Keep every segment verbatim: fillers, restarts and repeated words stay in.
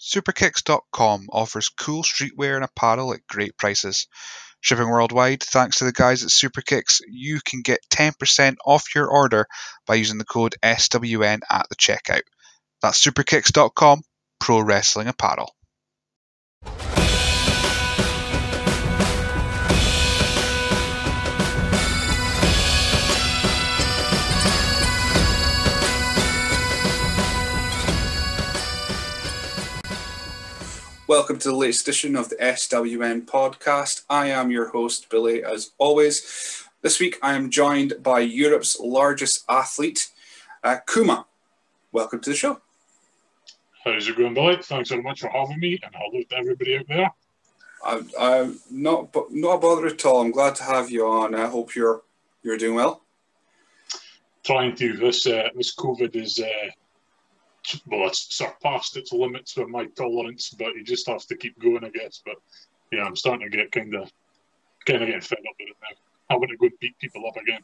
Superkicks dot com offers cool streetwear and apparel at great prices. Shipping worldwide, thanks to the guys at Superkicks, you can get ten percent off your order by using the code S W N at the checkout. That's Superkicks dot com, pro wrestling apparel. Welcome to the latest edition of the S W N podcast. I am your host, Billy, as always. This week I am joined by Europe's largest athlete, uh, Kuma. Welcome to the show. How's it going, Billy? Thanks very much for having me, and hello to everybody out there. I'm, I'm not, not a bother at all. I'm glad to have you on. I hope you're you're doing well. Trying to. This uh, this COVID is... Uh, Well, it's surpassed its limits with my tolerance, but you just have to keep going, I guess. But yeah, I'm starting to get kind of, kind of getting fed up with it now. Having to go and beat people up again.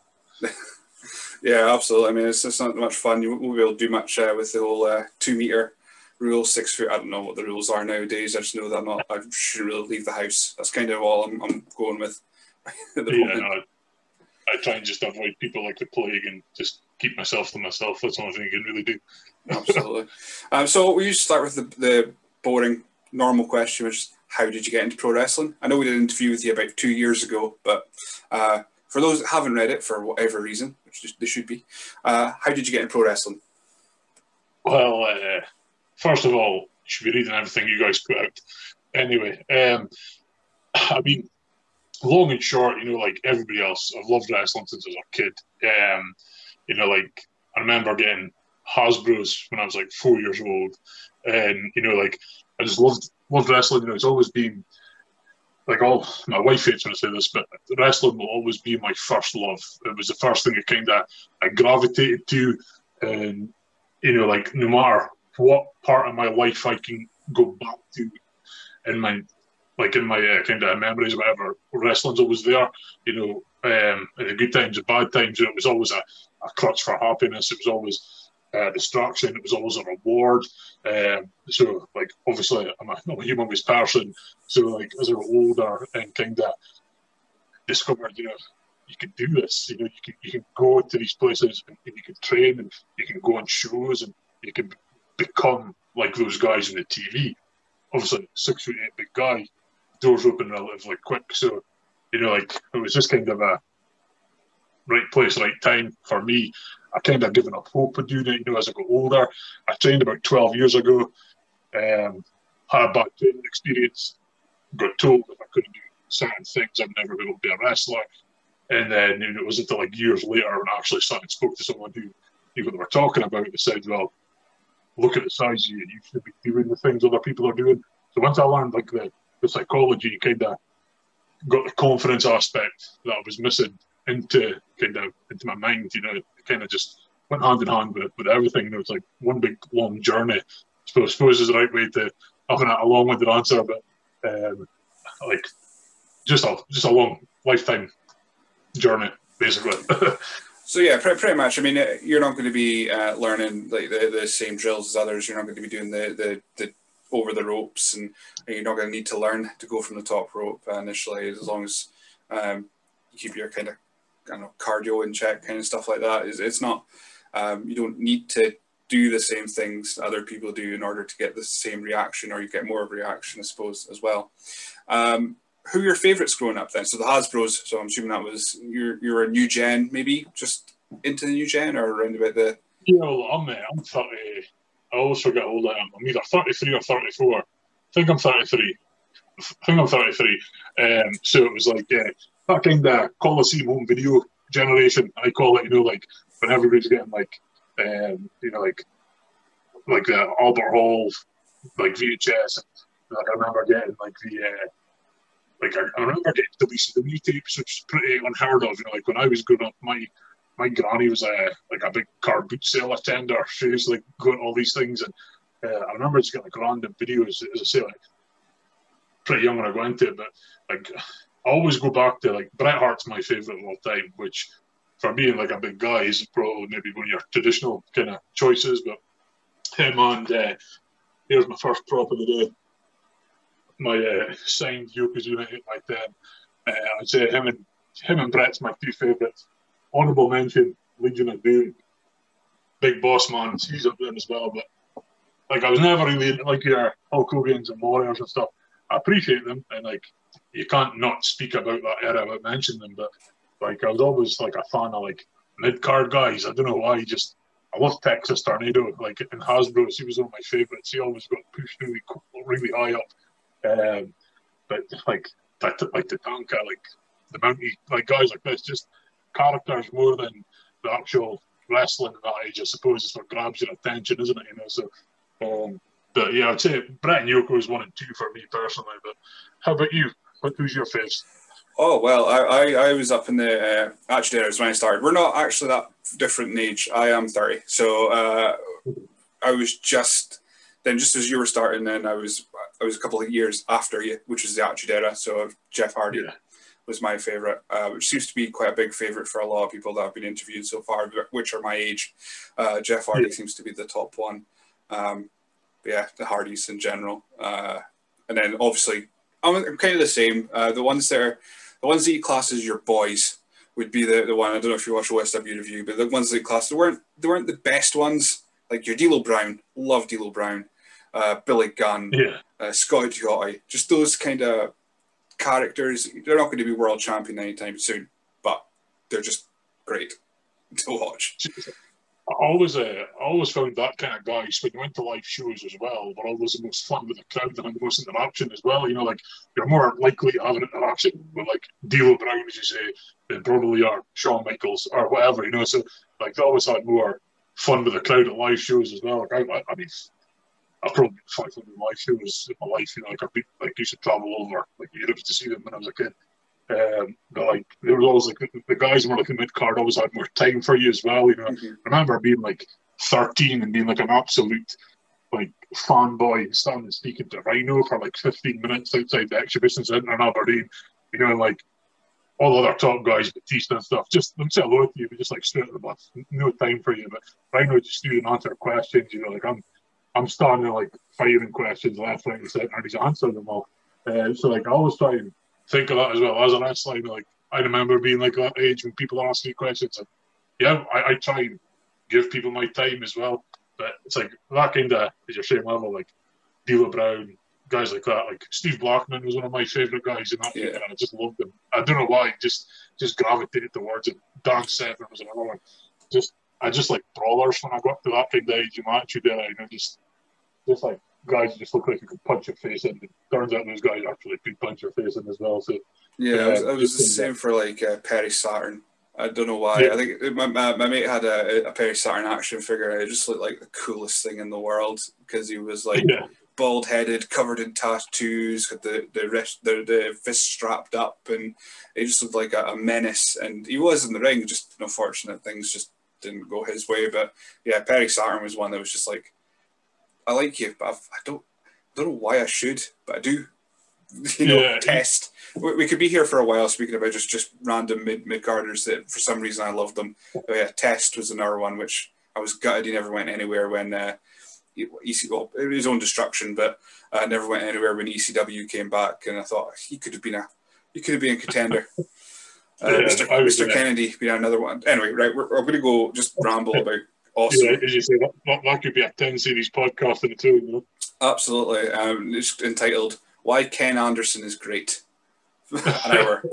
Yeah, absolutely. I mean, it's just not much fun. You won't be able to do much uh, with the whole uh, two meter rule, six foot. I don't know what the rules are nowadays. I just know that I'm not. I shouldn't really leave the house. That's kind of all I'm, I'm going with. At the yeah, moment. I, I try and just avoid people like the plague and just keep myself to myself. That's the only thing you can really do. Absolutely. Um, so we usually start with the, the boring, normal question, which is, how did you get into pro wrestling? I know we did an interview with you about two years ago, but uh, for those that haven't read it for whatever reason, which they should be, uh, how did you get into pro wrestling? Well, uh, first of all, you should be reading everything you guys put out. Anyway, um, I mean, long and short, you know, like everybody else, I've loved wrestling since I was a kid. Um, you know, like, I remember getting Hasbro's when I was like four years old, and you know, like I just loved loved wrestling. You know, it's always been like all my wife hates when I say this, but wrestling will always be my first love. It was the first thing I kind of I gravitated to, and you know, like no matter what part of my life I can go back to in my like in my uh, kind of memories or whatever, wrestling's always there. You know, um, in the good times and bad times, you know, it was always a, a crutch for happiness. It was always Uh, distraction. It was always a reward. Um, so, like, obviously, I'm a, I'm a humongous person. So, like, as I got older and kind of discovered, you know, you can do this. You know, you can you can go to these places and, and you can train and you can go on shows and you can become like those guys on the T V. Obviously, six foot eight big guy, doors open relatively quick. So, you know, like, it was just kind of a right place, right time for me. I kind of given up hope of doing it, you know, as I got older. I trained about twelve years ago, um, had a bad training experience, got told if I couldn't do certain things, I'd never be able to be a wrestler. And then, you know, it wasn't until like years later when I actually sat and spoke to someone who knew what they were talking about. They said, well, look at the size of you, you should be doing the things other people are doing. So once I learned like the, the psychology, kind of got the confidence aspect that I was missing into kind of into my mind, you know, it kind of just went hand in hand with, with everything. You know, it's like one big long journey. I suppose, I suppose is the right way to have a long-winded answer, but um, like just a just a long lifetime journey, basically. So yeah, pretty, pretty much. I mean, you're not going to be uh, learning like the, the same drills as others. You're not going to be doing the the, the over the ropes, and you're not going to need to learn to go from the top rope initially, as long as um, you keep your kind of I don't know, cardio in check, kind of stuff like that. It's, it's not, um, you don't need to do the same things other people do in order to get the same reaction, or you get more of a reaction, I suppose, as well. Um, who are your favourites growing up then? So the Hasbro's, so I'm assuming that was, you're, you're a new gen, maybe, just into the new gen, or around about the... Yeah, well, I'm, uh, I'm thirty, I always forget how old I am. I'm either thirty-three or thirty-four. I think I'm thirty-three. I think I'm thirty-three. Um, so it was like, yeah, that kind of Coliseum home video generation, I call it, you know, like when everybody's getting like, um, you know, like like the Albert Hall, like V H S. And, like I remember getting like the, uh, like I, I remember getting W C W tapes, which is pretty unheard of. You know, like when I was growing up, my my granny was a like a big car boot sale attender. She used to like go to all these things, and uh, I remember just getting like random videos. As I say, like pretty young when I got into it, but like I always go back to like Bret Hart's my favorite of all time, which for being like a big guy is probably maybe one of your traditional kind of choices. But him and uh, here's my first prop of the day. My uh, signed Yokozuna eight by ten. Uh, I'd say him and him and Brett's my two favourites. Honourable mention, Legion of Doom. Big Boss Man, he's up there as well. But like, I was never really into like your Hulk Hogan's and Warriors and stuff. I appreciate them, and like, you can't not speak about that era without mentioning them. But like, I was always like a fan of like mid card guys. I don't know why. Just I love Texas Tornado. Like in Hasbro's, he was one of my favourites. He always got pushed really, really high up. Um, but like that, like the Tatanka, like the Mountie, like guys like this, just characters more than the actual wrestling at that age. I suppose is what grabs your attention, isn't it? You know, so. Um, but yeah, I'd say Brett and Yoko is one and two for me personally. But how about you? What who's your favourite? Oh, well, I, I, I was up in the uh, Attitude Era when I started. We're not actually that different in age. I am thirty. So uh, I was just, then just as you were starting, then I was I was a couple of years after you, which is the Attitude Era. So Jeff Hardy yeah. was my favourite, uh, which seems to be quite a big favourite for a lot of people that have been interviewed so far, which are my age. Uh, Jeff Hardy yeah. seems to be the top one. Um, yeah, the Hardys in general. Uh, and then obviously, I'm kind of the same. Uh, the ones that are, the ones that you class as your boys would be the, the one. I don't know if you watch O S W review, but the ones that you class, they weren't they weren't the best ones. Like your D'Lo Brown, love D'Lo Brown, uh, Billy Gunn, yeah. uh, Scotty Duotti, just those kind of characters. They're not going to be world champion anytime soon, but they're just great to watch. I always, uh, I always found that kind of guys when you went to live shows as well were always the most fun with the crowd and the most interaction as well. You know, like you're more likely to have an interaction with like D'Lo Brown, as you say, than probably or Shawn Michaels or whatever. You know, so like they always had more fun with the crowd at live shows as well. Like I, I mean, I've probably been five hundred live shows in my life. You know, like I've been, like used to travel over like Europe to see them when I was a kid. Um, but like there was always like the, the guys who were like in mid card always had more time for you as well. You know, mm-hmm. I remember being like thirteen and being like an absolute like fanboy, standing and speaking to Rhino for like fifteen minutes outside the exhibition centre in Aberdeen. You know, and like all the other top guys, Batista and stuff, just them say hello to you, but just like straight to the bus, no time for you. But Rhino just didn't answer questions. You know, like I'm, I'm standing there like firing questions left, right, and centre, and he's answering them all. Uh, so like I always try and think of that as well as a wrestler. Like I remember being like that age when people are asking me questions, and yeah, I, I try and give people my time as well. But it's like that kind of is your same level, like D'Lo Brown, guys like that. Like Steve Blackman was one of my favourite guys in that yeah. and I just loved him. I don't know why, just just gravitated towards him. Dan Severn was another one. Just I just like brawlers when I got to that kind of age in Attitude Era, you know, just just like guys just look like you could punch your face in. It turns out those guys actually could punch your face in as well. So yeah, uh, it was, it was the same for like uh, Perry Saturn. I don't know why. Yeah. I think my, my, my mate had a, a Perry Saturn action figure. And it just looked like the coolest thing in the world because he was like yeah. bald headed, covered in tattoos, got the the wrist, the, the fist strapped up, and he just looked like a, a menace. And he was in the ring. Just unfortunate things just didn't go his way. But yeah, Perry Saturn was one that was just like, I like you, but I've, I don't, I don't know why I should, but I do. You know, yeah. Test. We, we could be here for a while speaking about just, just random mid mid carders that for some reason I love them. But yeah, Test was another one which I was gutted he never went anywhere when uh, E C well, it was his own destruction, but uh, never went anywhere when E C W came back. And I thought he could have been a he could have been a contender. Uh, yeah, Mister Mister Kennedy being another one. Anyway, right, we're, we're going to go just ramble about. Awesome. Yeah, as you say, that, that could be a ten series podcast in the two, you know? Absolutely. Um, it's entitled Why Ken Anderson is Great. An hour.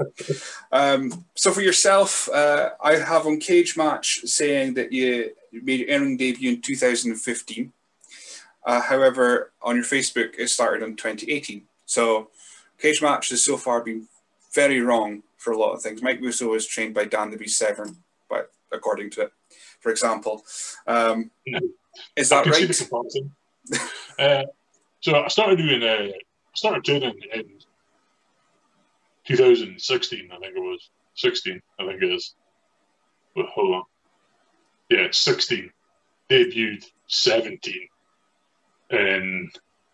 um, so for yourself, uh, I have on Cage Match saying that you made your in-ring debut in two thousand fifteen. Uh, however, on your Facebook, it started in twenty eighteen. So Cage Match has so far been very wrong for a lot of things. Mike Russo was trained by Dan the Beast Severn, but according to it. For example, um, no, is that I can right? See the comparison. uh, so I started doing, uh, I started training in two thousand sixteen. I think it was sixteen. I think it is. But hold on. Yeah, it's sixteen. Debuted seventeen in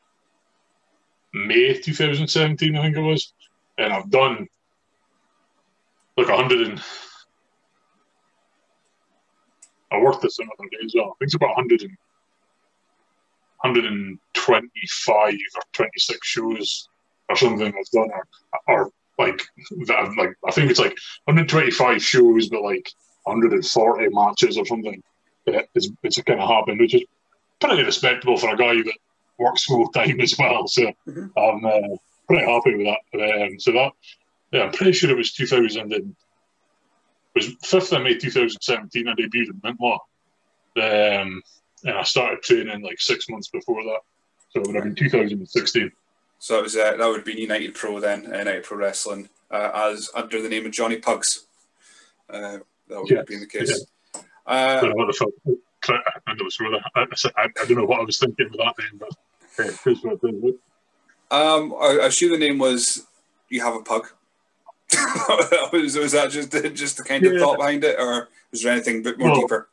May two thousand seventeen. I think it was, and I've done like a hundred and. I worked this another day as well. I think it's about one hundred and hundred twenty-five or twenty-six shows or something I've done, or, or like that I've, like I think it's like one hundred twenty-five shows, but like one hundred forty matches or something. It's it's kind of happened, which is pretty respectable for a guy that works full time as well. So mm-hmm. I'm uh, pretty happy with that. Um, so that yeah, I'm pretty sure it was two thousand and it was fifth of May two thousand seventeen. I debuted in Mintlaw, um, and I started training like six months before that. So it would have been two thousand sixteen. So it was uh, that would have been United Pro then, uh, United Pro Wrestling, uh, as under the name of Johnny Pugs. Uh, that would yeah. have been the case. Yeah. Uh, I don't know what the fuck. I, I, I, I don't know what I was thinking with that name, but hey, here's what it is. Um, I, I assume the name was You Have a Pug. was, was that just just the kind of yeah. thought behind it, or was there anything a bit more well, deeper?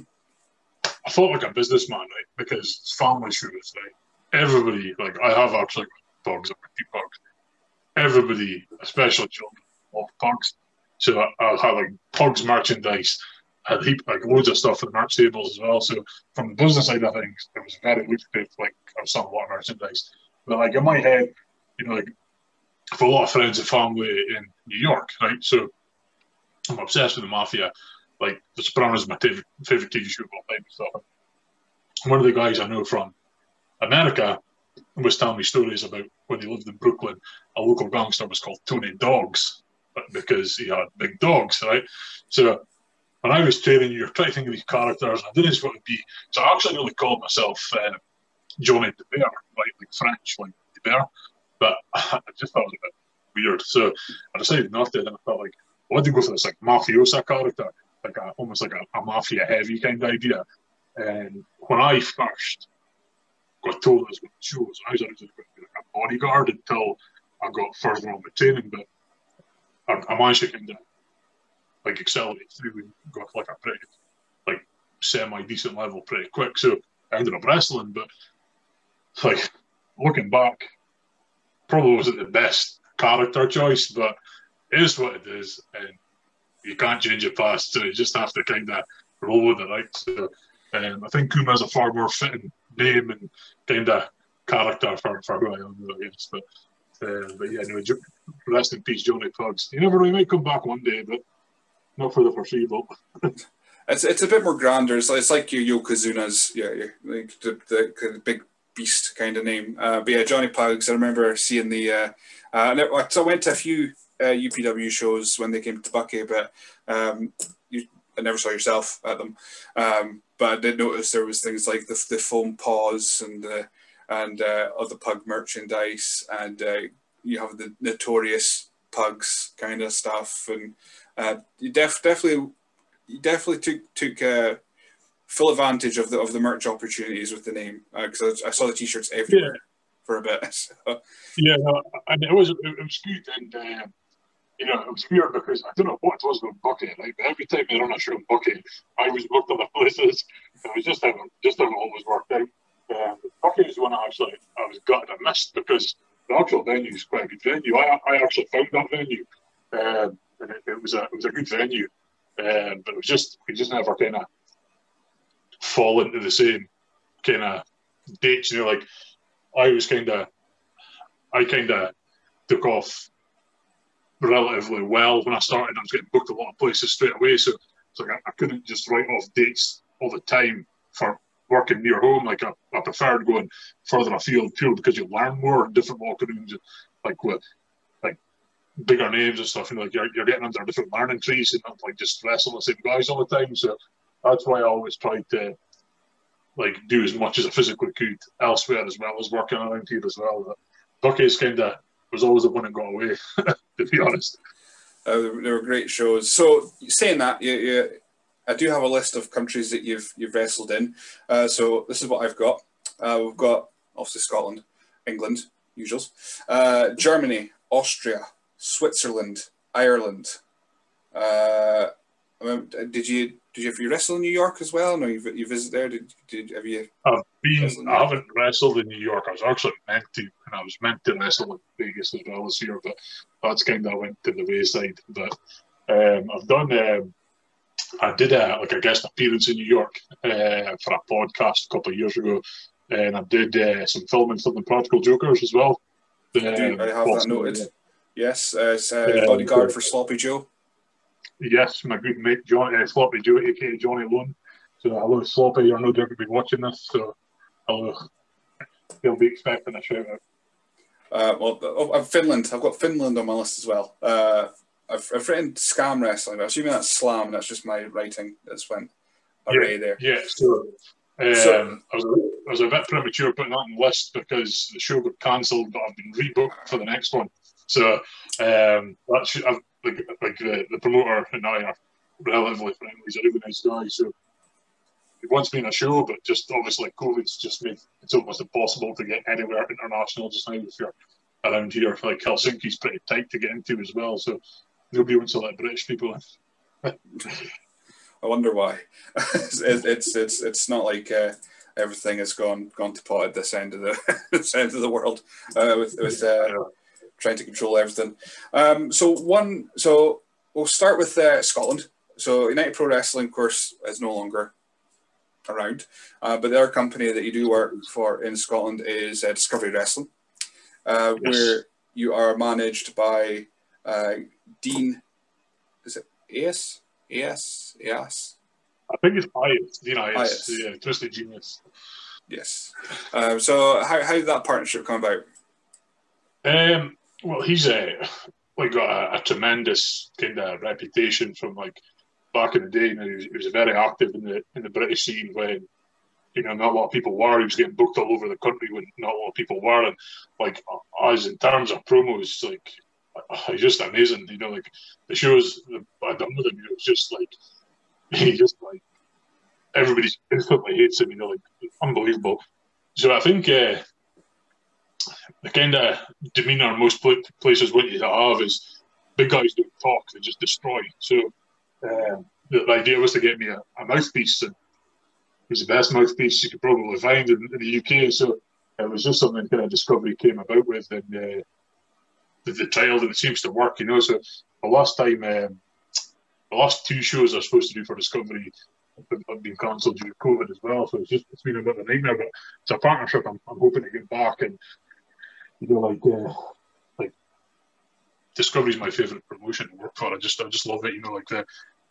I thought like a businessman, right? Because it's family shows, right? Everybody, like I have actually got pugs, I've got two pugs. Everybody, especially children, love pugs. So I, I had like pugs merchandise. I had heap, like loads of stuff for the merch tables as well. So from the business side of things, it was very lucrative. Like I was selling a lot of merchandise. But like in my head, you know, like for a lot of friends and family in New York, right? So I'm obsessed with the Mafia. Like The Sopranos is my favorite, favorite T V show of all time. So one of the guys I know from America was telling me stories about when he lived in Brooklyn. A local gangster was called Tony Dogs, because he had big dogs, right? So when I was training, you're trying to think of these characters, and I didn't know what it would be. So I actually really called myself uh, Johnny the Bear, right? Like French, like the bear. But I just thought it was a bit weird. So I decided not to, and I felt like I wanted to go for this like mafiosa character, like a, almost like a, a mafia heavy kind of idea. And when I first got told I was going to shows, I was originally going to be like a bodyguard until I got further on with training, but I, I managed to kind of like accelerate through and got like a pretty like semi decent level pretty quick. So I ended up wrestling, but like looking back, probably wasn't the best character choice, but it is what it is, and you can't change your past, so you just have to kind of roll with it, right? So um, I think Kuma is a far more fitting name and kind of character for, for who I am, I guess. But uh, but yeah, anyway, rest in peace, Johnny Pugs. You never know, he might come back one day, but not for the foreseeable. it's it's a bit more grander. It's like, it's like your Yokozuna's, yeah, yeah, like the, the, the big beast kind of name. Uh, but yeah, Johnny Pugs. I remember seeing the. Uh, uh, so I went to a few uh, U P W shows when they came to Bucky, but um, you, I never saw yourself at them. Um, but I did notice there was things like the the foam paws and the and uh, other pug merchandise, and uh, you have the notorious pugs kind of stuff, and uh, you def definitely you definitely took took. Uh, full advantage of the of the merch opportunities with the name, because uh, I, I saw the t-shirts everywhere yeah. for a bit. So. Yeah, no, and it was it was good, and uh, you know it was weird because I don't know what it was with Bucky. Like every time they run a show in Bucky, I was booked other places. It was just how just how it always worked out. Um, Bucky was one I actually I was gutted I missed because the actual venue is quite a good venue. I I actually found that venue, um, and it, it was a it was a good venue, um, but it was just we just never kind of fall into the same kind of dates, you know, like I was kind of, I kind of took off relatively well when I started. I was getting booked a lot of places straight away, so it's like I, I couldn't just write off dates all the time for working near home. Like I, I preferred going further afield purely because you learn more in different locker rooms, like with like bigger names and stuff. You know, like you're, you're getting under different learning trees and not like just wrestling the same guys all the time. So that's why I always tried to like do as much as I physically could elsewhere as well as working around here as well. But Bucky's kind of was always the one that got away, to be honest. Uh, they were great shows. So saying that, you, you, I do have a list of countries that you've you've wrestled in. Uh, so this is what I've got. Uh, we've got obviously Scotland, England, usuals, uh, Germany, Austria, Switzerland, Ireland. Uh, did you did you have you wrestle in New York as well? No, you you visit there. Did did have you? I've been. I haven't wrestled in New York. I was actually meant to, and I was meant to wrestle in Vegas as well this year, but that's kind of went to the wayside. But um, I've done. Um, I did a like a guest appearance in New York uh, for a podcast a couple of years ago, and I did uh, some filming for the Practical Jokers as well. I do. I have that noted. Yeah. Yes, uh, it's uh, Yeah, bodyguard so- for Sloppy Joe. Yes, my good mate John, uh, Sloppy Joe, aka Johnny Lone. So hello, Sloppy. You're no doubt to be watching this. So hello. He'll be expecting a shout out. Uh, well, oh, uh, Finland. I've got Finland on my list as well. Uh, I've, I've written Scam Wrestling. I'm assuming that's Slam. That's just my writing. That's went array yeah, there. Yeah, so, um, So- I, was a, I was a bit premature putting that on the list because the show got cancelled, but I've been rebooked for the next one. So um, that should, I've, like, like the, the promoter and I are relatively friendly. He's a really nice guy. So he wants me in a show, but just obviously COVID's just made it's almost impossible to get anywhere international just now if you're around here. Like Helsinki's pretty tight to get into as well. So nobody wants to let British people in. I wonder why. it's, it's it's it's not like uh, everything has gone gone to pot at this end of the this end of the world uh, with with uh, Yeah. trying to control everything. Um, so one, so we'll start with uh, Scotland. So United Pro Wrestling, of course, is no longer around, uh, but the other company that you do work for in Scotland is uh, Discovery Wrestling, uh, Yes. where you are managed by uh, Dean. Is it A S? A S? A S? I think it's Ias, you know, it's Ias. yeah, Twisted Genius. Yes. Um, so how, how did that partnership come about? Um, well, he's a like got a, a tremendous kind of reputation from like back in the day. You know, he was, he was very active in the in the British scene when you know not a lot of people were. He was getting booked all over the country when not a lot of people were. And like as in terms of promos, like he's just amazing. You know, like the shows that I done with him, it was just like he just like everybody instantly hates him. You know, like unbelievable. So I think. Uh, The kind of demeanour most places want you to have is big guys don't talk, they just destroy. So um, the, the idea was to get me a, a mouthpiece, and he's the best mouthpiece you could probably find in, in the U K. So it was just something kind of Discovery came about with, and uh, the, the trial that it seems to work, you know. So the last time, um, the last two shows I was supposed to do for Discovery have been cancelled due to COVID as well. So it's just it's been a bit of a nightmare, but it's a partnership I'm, I'm hoping to get back. And you know, like, uh, like Discovery's my favourite promotion to work for. I just, I just love it. You know, like the,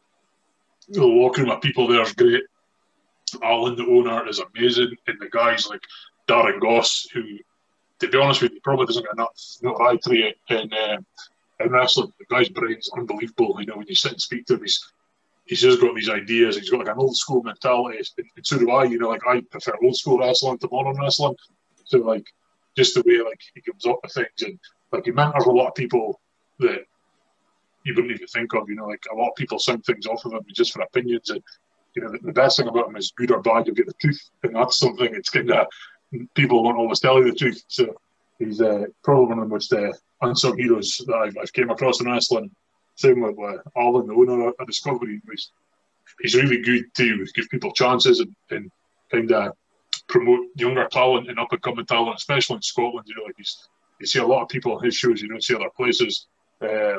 the locker room of people there is great. Alan, the owner, is amazing, and the guys like Darren Goss, who, to be honest with you, probably doesn't get enough notoriety in uh, in wrestling. The guy's brain's unbelievable. You know, when you sit and speak to him, he's he's just got these ideas. He's got like an old school mentality, and, and so do I. You know, like I prefer old school wrestling to modern wrestling. So like. Just the way like he comes up with things, and like he mentors a lot of people that you wouldn't even think of. You know, like a lot of people sound things off of him just for opinions, and you know the, the best thing about him is good or bad, you'll get the truth, and that's something. It's kind of people won't always tell you the truth. So he's uh, probably one of the most uh, unsung heroes that I've, I've came across in wrestling. Same with uh, Alan, the owner of Discovery. He's, he's really good to give people chances and, and kind of promote younger talent and up and coming talent, especially in Scotland. You know, like he's, you see a lot of people on his shows you don't see other places. Uh,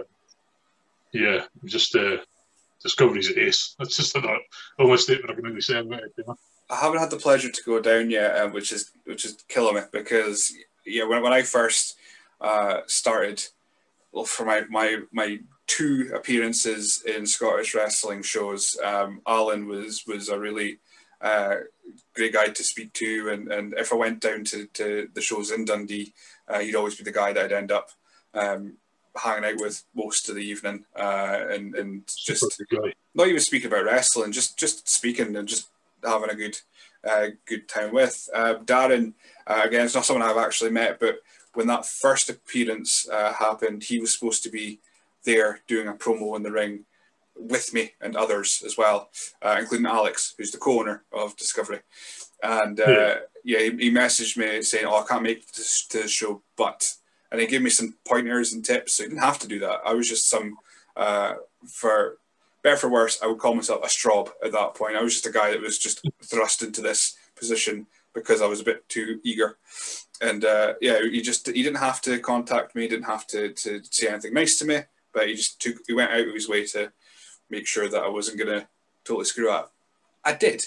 yeah, just uh, Discovery's an ace. That's just the only statement I can really say about it. You know? I haven't had the pleasure to go down yet, uh, which is which is killing me because yeah, when when I first uh, started, well, for my my my two appearances in Scottish wrestling shows, um, Alan was was a really uh, great guy to speak to, and, and if I went down to, to the shows in Dundee, uh, he'd always be the guy that I'd end up um, hanging out with most of the evening, uh, and and just not even speaking about wrestling, just just speaking and just having a good uh, good time with. Uh, Darren, uh, again, it's not someone I've actually met, but when that first appearance uh, happened, he was supposed to be there doing a promo in the ring with me and others as well, uh, including Alex, who's the co-owner of Discovery. And uh, yeah, yeah he, he messaged me saying, "Oh, I can't make it to, to the show, but," and he gave me some pointers and tips. So he didn't have to do that. I was just some, uh, for better for worse, I would call myself a strob at that point. I was just a guy that was just thrust into this position because I was a bit too eager. And uh, yeah, he just he didn't have to contact me, didn't have to to say anything nice to me, but he just took he went out of his way to make sure that I wasn't going to totally screw up. I did.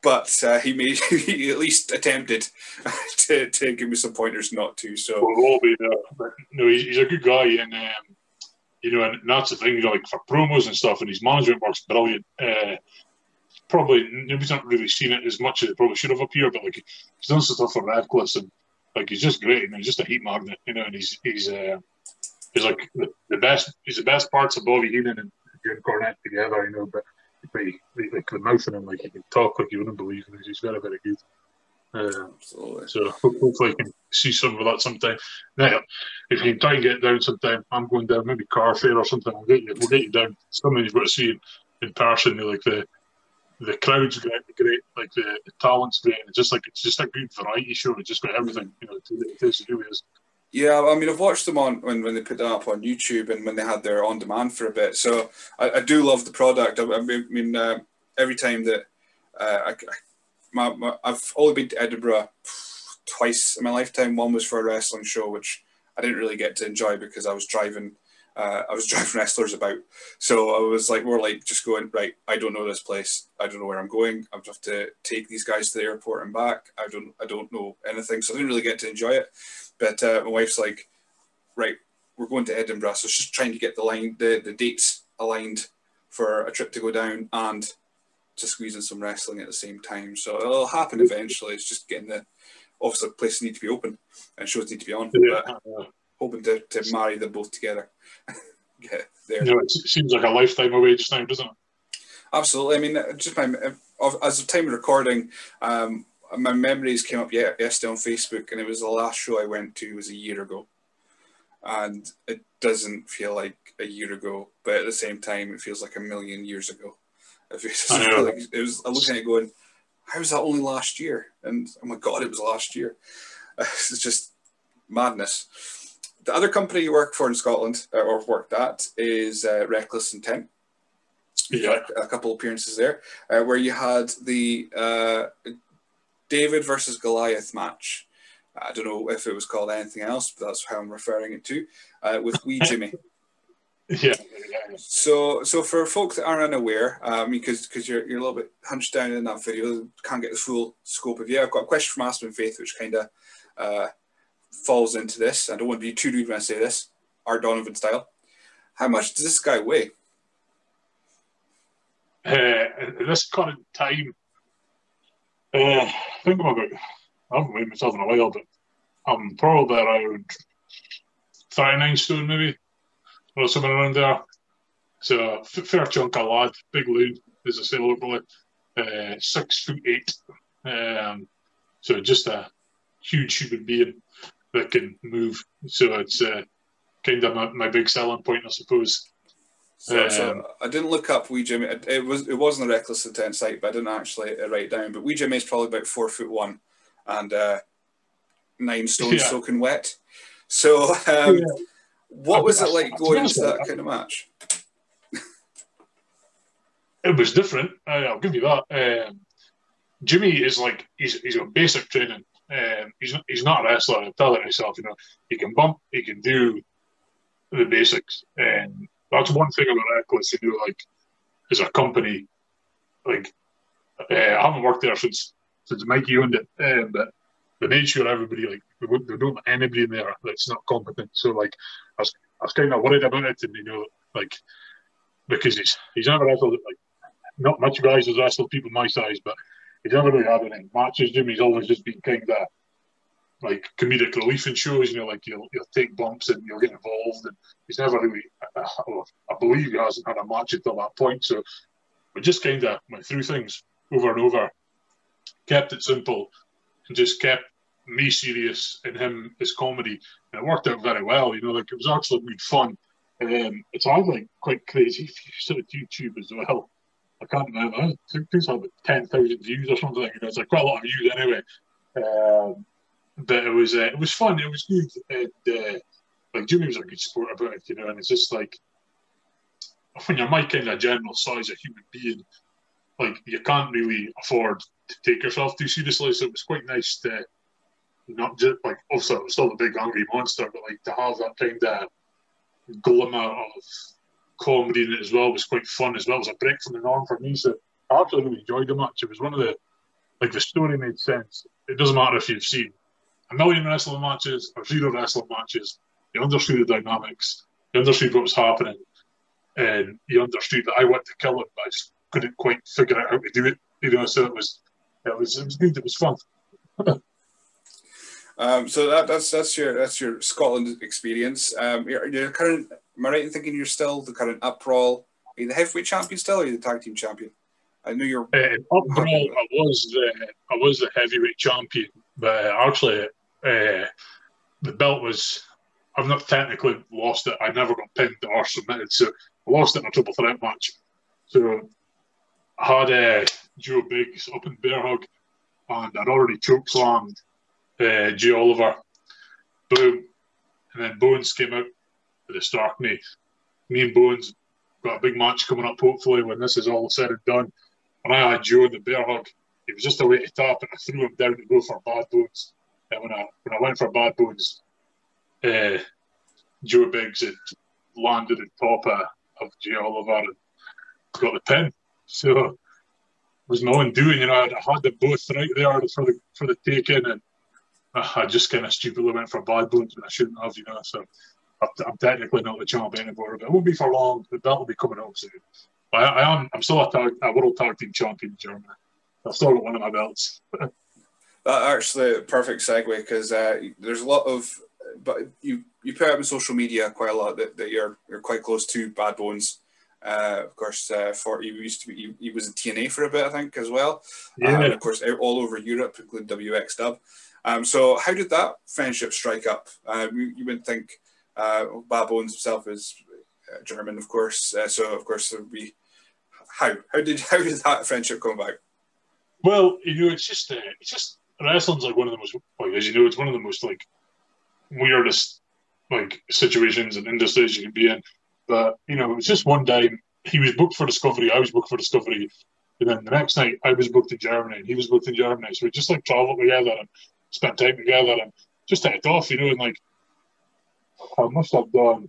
but uh, he made he at least attempted to, to give me some pointers not to. So Well, we'll be there. But, no, he's, he's a good guy, and um, you know, and that's the thing. You know, like for promos and stuff, and his management works brilliant. Uh, probably nobody's not really seen it as much as it probably should have up here, but like he's done some stuff for Radcliffe, and like he's just great. And he's just a heat magnet, you know. And he's he's uh, he's like the, the best. He's the best parts of Bobby Heenan and Jim Cornette together, you know. But, but he, like the mouth in him, like he can talk like you wouldn't believe. And he's very very good. Uh, Absolutely. So hopefully I can see some of that sometime. Now, if you can try and get down sometime, I'm going down maybe car fare or something. We'll get you. We'll get you down. Something you've got to see in, in person. You know, like the the crowd's great, great. Like the, the talent's great. It's just like it's just a good variety show. It's just got everything. You know, it is. It really is. Yeah, I mean, I've watched them on when, when they put them up on YouTube and when they had their on demand for a bit. So I, I do love the product. I, I mean, uh, every time that uh, I. I My, my, I've only been to Edinburgh twice in my lifetime. One was for a wrestling show, which I didn't really get to enjoy because I was driving. Uh, I was driving wrestlers about, so I was like more like just going right. I don't know this place. I don't know where I'm going. I have to take these guys to the airport and back. I don't. I don't know anything, so I didn't really get to enjoy it. But uh, my wife's like, right, we're going to Edinburgh, so she's trying to get the line, the the dates aligned for a trip to go down and to squeeze in some wrestling at the same time. So it'll happen eventually. It's just getting the obviously places need to be open and shows need to be on. Yeah. But hoping to, to marry them both together. Get there. You know, it seems like a lifetime away just now, doesn't it? Absolutely. I mean, just my as of time of recording, um, my memories came up yesterday on Facebook, and it was the last show I went to was a year ago, and it doesn't feel like a year ago, but at the same time, it feels like a million years ago. It was, I know. like, it was, I was looking at it going, how was that only last year? And oh my God, it was last year. It's just madness. The other company you work for in Scotland, uh, or worked at, is uh, Reckless Intent. You Yeah. had a couple of appearances there, uh, where you had the uh, David versus Goliath match. I don't know if it was called anything else, but that's how I'm referring it to, uh, with Wee Jimmy. Yeah. So, so for folk that aren't unaware, um, because because you're you're a little bit hunched down in that video, can't get the full scope of it. I've got a question from Aspen Faith, which kind of uh, falls into this. I don't want to be too rude when I say this, Art Donovan style. How much does this guy weigh? Uh, at this current time, uh, I think I'm about, I haven't weighed myself in a while, but I'm probably around thirty-nine stone maybe, or somewhere around there. So, f- fair chunk of lad, big loon, as I say locally, uh, six foot eight. Um, so, just a huge human being that can move. So, it's uh, kind of my, my big selling point, I suppose. So, Um, so I didn't look up Wee Jimmy. It, it was it wasn't a Reckless Intent site, but I didn't actually uh, write it down. But Wee Jimmy is probably about four foot one, and uh, nine stone Yeah. soaking wet. So, um, Yeah. what was I- it I- like I- going I- into that kind of match? It was different. Uh, I'll give you that. Um, Jimmy is like he's he's got basic training. Um, he's not, he's not a wrestler. I tell it myself. You know, he can bump. He can do the basics, and that's one thing about Reckless. You know, like as a company, like uh, I haven't worked there since since Mikey owned it, uh, but they made sure everybody like they, wouldn't- they don't let anybody in there that's not competent. So like I was I was kind of worried about it, and you know, like because he's he's never wrestled like. Not much guys has wrestled people my size, but he's never really had any matches. Jimmy's always just been kind of like comedic relief in shows, you know, like you'll, you'll take bumps and you'll get involved. And he's never really, I, I believe he hasn't had a match until that point. So we just kind of went through things over and over, kept it simple, and just kept me serious and him as comedy. And it worked out very well, you know, like it was actually good fun. Um, it's all like quite crazy if you sort of YouTube as well. I can't remember. I think things had like ten thousand views or something. You know, it's like quite a lot of views anyway. Um, but it was uh, it was fun. It was good. And uh, like Jimmy was a good sport about it, you know. And it's just like when you're my kind of general size of human being, like you can't really afford to take yourself too seriously. So it was quite nice to not just like also it was still a big angry monster, but like to have that kind of glimmer of comedy in it as well was quite fun as well. It was a break from the norm for me, so I actually really enjoyed the match. It was one of the like the story made sense. It doesn't matter if you've seen a million wrestling matches or zero wrestling matches. You understood the dynamics. You understood what was happening, and you understood that I wanted to kill him, but I just couldn't quite figure out how to do it. You know, so it was, it was, it was good. It was fun. um, so that, that's that's your that's your Scotland experience. Um, you're, you're current. Am I right in thinking you're still the current Upraw? Are you the heavyweight champion still, or are you the tag team champion? I know you're. Uh, Upraw, I was the I was the heavyweight champion, but actually, uh, the belt was. I've not technically lost it. I never got pinned or submitted, so I lost it in a triple threat match. So I had uh, Joe Biggs up in bear hug, and I'd already chokeslammed uh, Jay Oliver. Boom. And then Bones came out with a start knee. Me and Bones got a big match coming up, hopefully, when this is all said and done. When I had Joe in the bear hug, it was just a way to tap, and I threw him down to go for Bad Bones. And when I, when I went for Bad Bones, Uh, Joe Biggs had landed on top of, of Jay Oliver and got the pin. So it was my own doing, you know. I had them both right there for the for the taking, and uh, I just kind of stupidly went for Bad Bones when I shouldn't have, you know. So I'm, I'm technically not the champ anymore, but it won't be for long. The belt will be coming up soon. But I, I am. I'm still a, tag, a world tag team champion in Germany. I've still got one of my belts. That actually a perfect segue, because uh, there's a lot of. But you you put up on social media quite a lot that, that you're you're quite close to Bad Bones. Uh, of course, uh, for you used to be he, he was in T N A for a bit, I think, as well. Yeah. Uh, and of course, all over Europe, including W X W. Um, so how did that friendship strike up? Uh, you, you wouldn't think uh, Bad Bones himself is uh, German, of course. Uh, so of course there would be how how did how did that friendship come about? Well, you know, it's just uh, it's just wrestling's like one of the most, like, as you know, it's one of the most like weirdest like situations and industries you can be in. But you know, it was just one time he was booked for Discovery, I was booked for Discovery, and then the next night I was booked in Germany and he was booked in Germany. So we just like travelled together and spent time together and just hit it off, you know. And like I must have done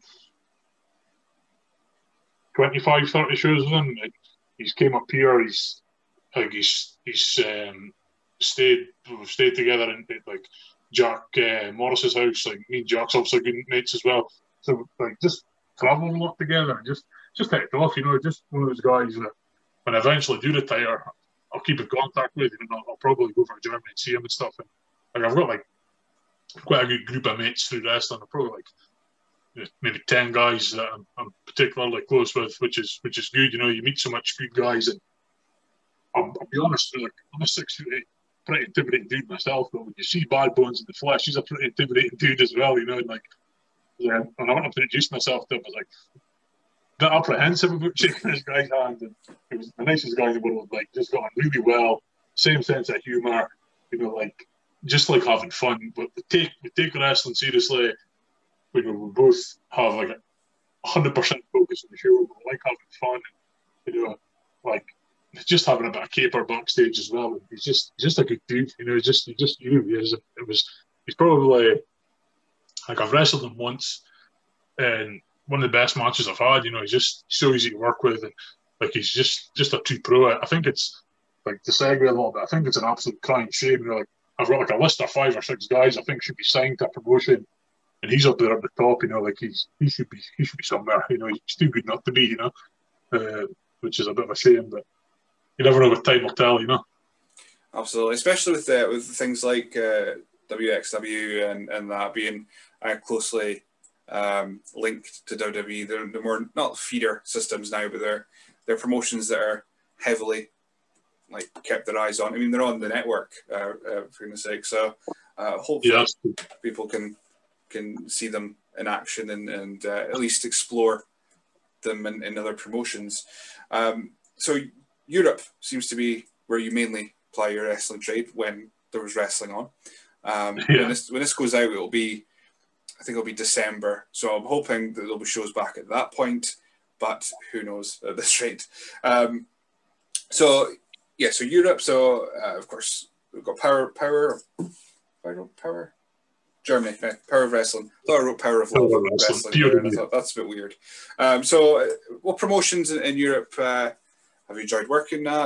twenty-five, thirty shows with him. Like, he's came up here, he's like he's he's um, stayed we've stayed together in like Jack uh, Morris's house. Like me and Jack's also good mates as well. So like just travel a lot together and just just hit it off, you know. Just one of those guys that when I eventually do retire, I'll keep in contact with, and I'll, I'll probably go for Germany and see him and stuff. And like I've got like quite a good group of mates through wrestling. I'm probably like you know, maybe ten guys that I'm, I'm particularly close with, which is which is good. You know, you meet so much good guys, and I'll, I'll be honest, like I'm a six foot eight, pretty intimidating dude myself. But when you see Bad Bones in the flesh, he's a pretty intimidating dude as well. You know, and like yeah, when I went up to introduce myself to him, I was like a bit apprehensive about shaking this guy's hand, and he was the nicest guy in the world. Like just got on really well, same sense of humour. You know, like just like having fun. But we take we take wrestling seriously. We, we both have like a hundred percent focus on the show. We like having fun, and, you know, like just having a bit of caper backstage as well. He's just just a good dude, you know. He's just he just you. He is. It was he's probably like I've wrestled him once, and one of the best matches I've had. You know, he's just so easy to work with, and like he's just just a true pro. I think it's like to segue a little bit. I think it's an absolute crying shame. You know, like I've got like a list of five or six guys I think should be signed to a promotion. And he's up there at the top, you know, like he's he should be he should be somewhere, you know, he's too good not to be, you know, uh, which is a bit of a shame, but you never know what time will tell, you know. Absolutely, especially with uh, with things like uh, W X W and, and that being uh, closely um, linked to W W E. They're, they're more not feeder systems now, but they're they're promotions that are heavily like kept their eyes on. I mean, they're on the network, uh, uh, for goodness sake. So uh, hopefully yeah. people can. can see them in action and, and uh, at least explore them in, in other promotions. Um, so Europe seems to be where you mainly ply your wrestling trade when there was wrestling on. Um, yeah. when, this, when this goes out, it'll be, I think it'll be December. So I'm hoping that there'll be shows back at that point, but who knows at this rate. Um, so yeah, so Europe. So uh, of course we've got Power, Power, Power, Power. Germany, right? Power of Wrestling. I thought I wrote Power of Love Power Wrestling. Wrestling. There, and I thought that's a bit weird. Um, so, uh, what promotions in, in Europe uh, have you enjoyed working at? Just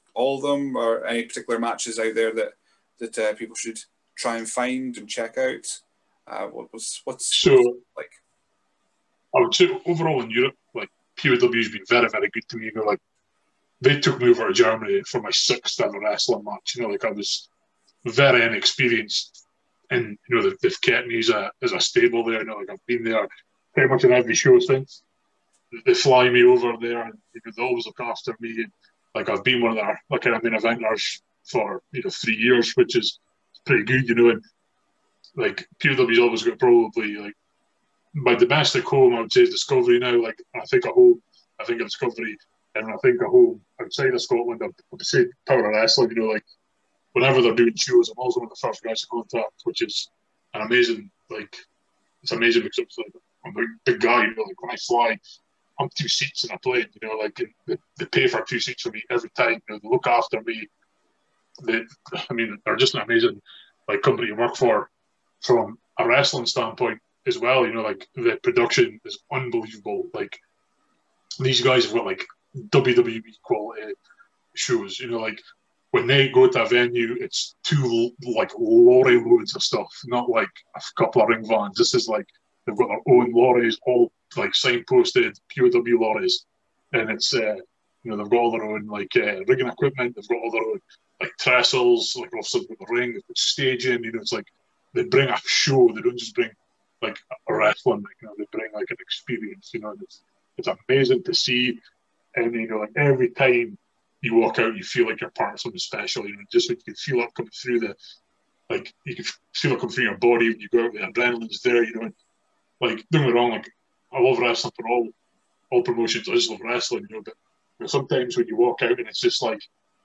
all of them, or any particular matches out there that that uh, people should try and find and check out? Uh, what was what's, so, what's it like? I would say overall in Europe, like P O W has been very, very good to me. You know, like they took me over to Germany for my sixth ever wrestling match. You know, like I was very inexperienced, and you know they've, they've kept me as a as a stable there. You know, like I've been there pretty much in every show since. They fly me over there, and you know, they always look after me. And, like I've been one of their like kind of main eventers for you know three years, which is pretty good. You know, and like P O W's always got probably like my domestic home. I would say is Discovery now. Like I think a home, I think of Discovery, and I think a home outside of Scotland. I would say Power of Wrestling. You know, like whenever they're doing shows, I'm also one of the first guys to contact, which is an amazing like it's amazing because it's like I'm a big guy. You know, like when I fly, I'm two seats in a plane. You know, like they, they pay for two seats for me every time. You know, they look after me. They, I mean, they're just an amazing like company to work for from a wrestling standpoint as well. You know, like the production is unbelievable. Like these guys have got like W W E quality shows. You know, like when they go to a venue, it's two like lorry loads of stuff, not like a couple of ring vans. This is like they've got their own lorries, all like signposted P O W lorries, and it's uh, you know they've got all their own like uh, rigging equipment. They've got all their own like trestles, like obviously with the ring, they've got staging. You know, it's like they bring a show. They don't just bring like a wrestling. Like, you know, they bring like an experience. You know, and it's it's amazing to see, and you know, like every time you walk out, you feel like you're part of something special. You know, just like you can feel it coming through the, like you can feel it coming through your body when you go out. The adrenaline's there. You know, and, like don't get me wrong, like I love wrestling for all all promotions. I just love wrestling. You know, but you know, sometimes when you walk out and it's just like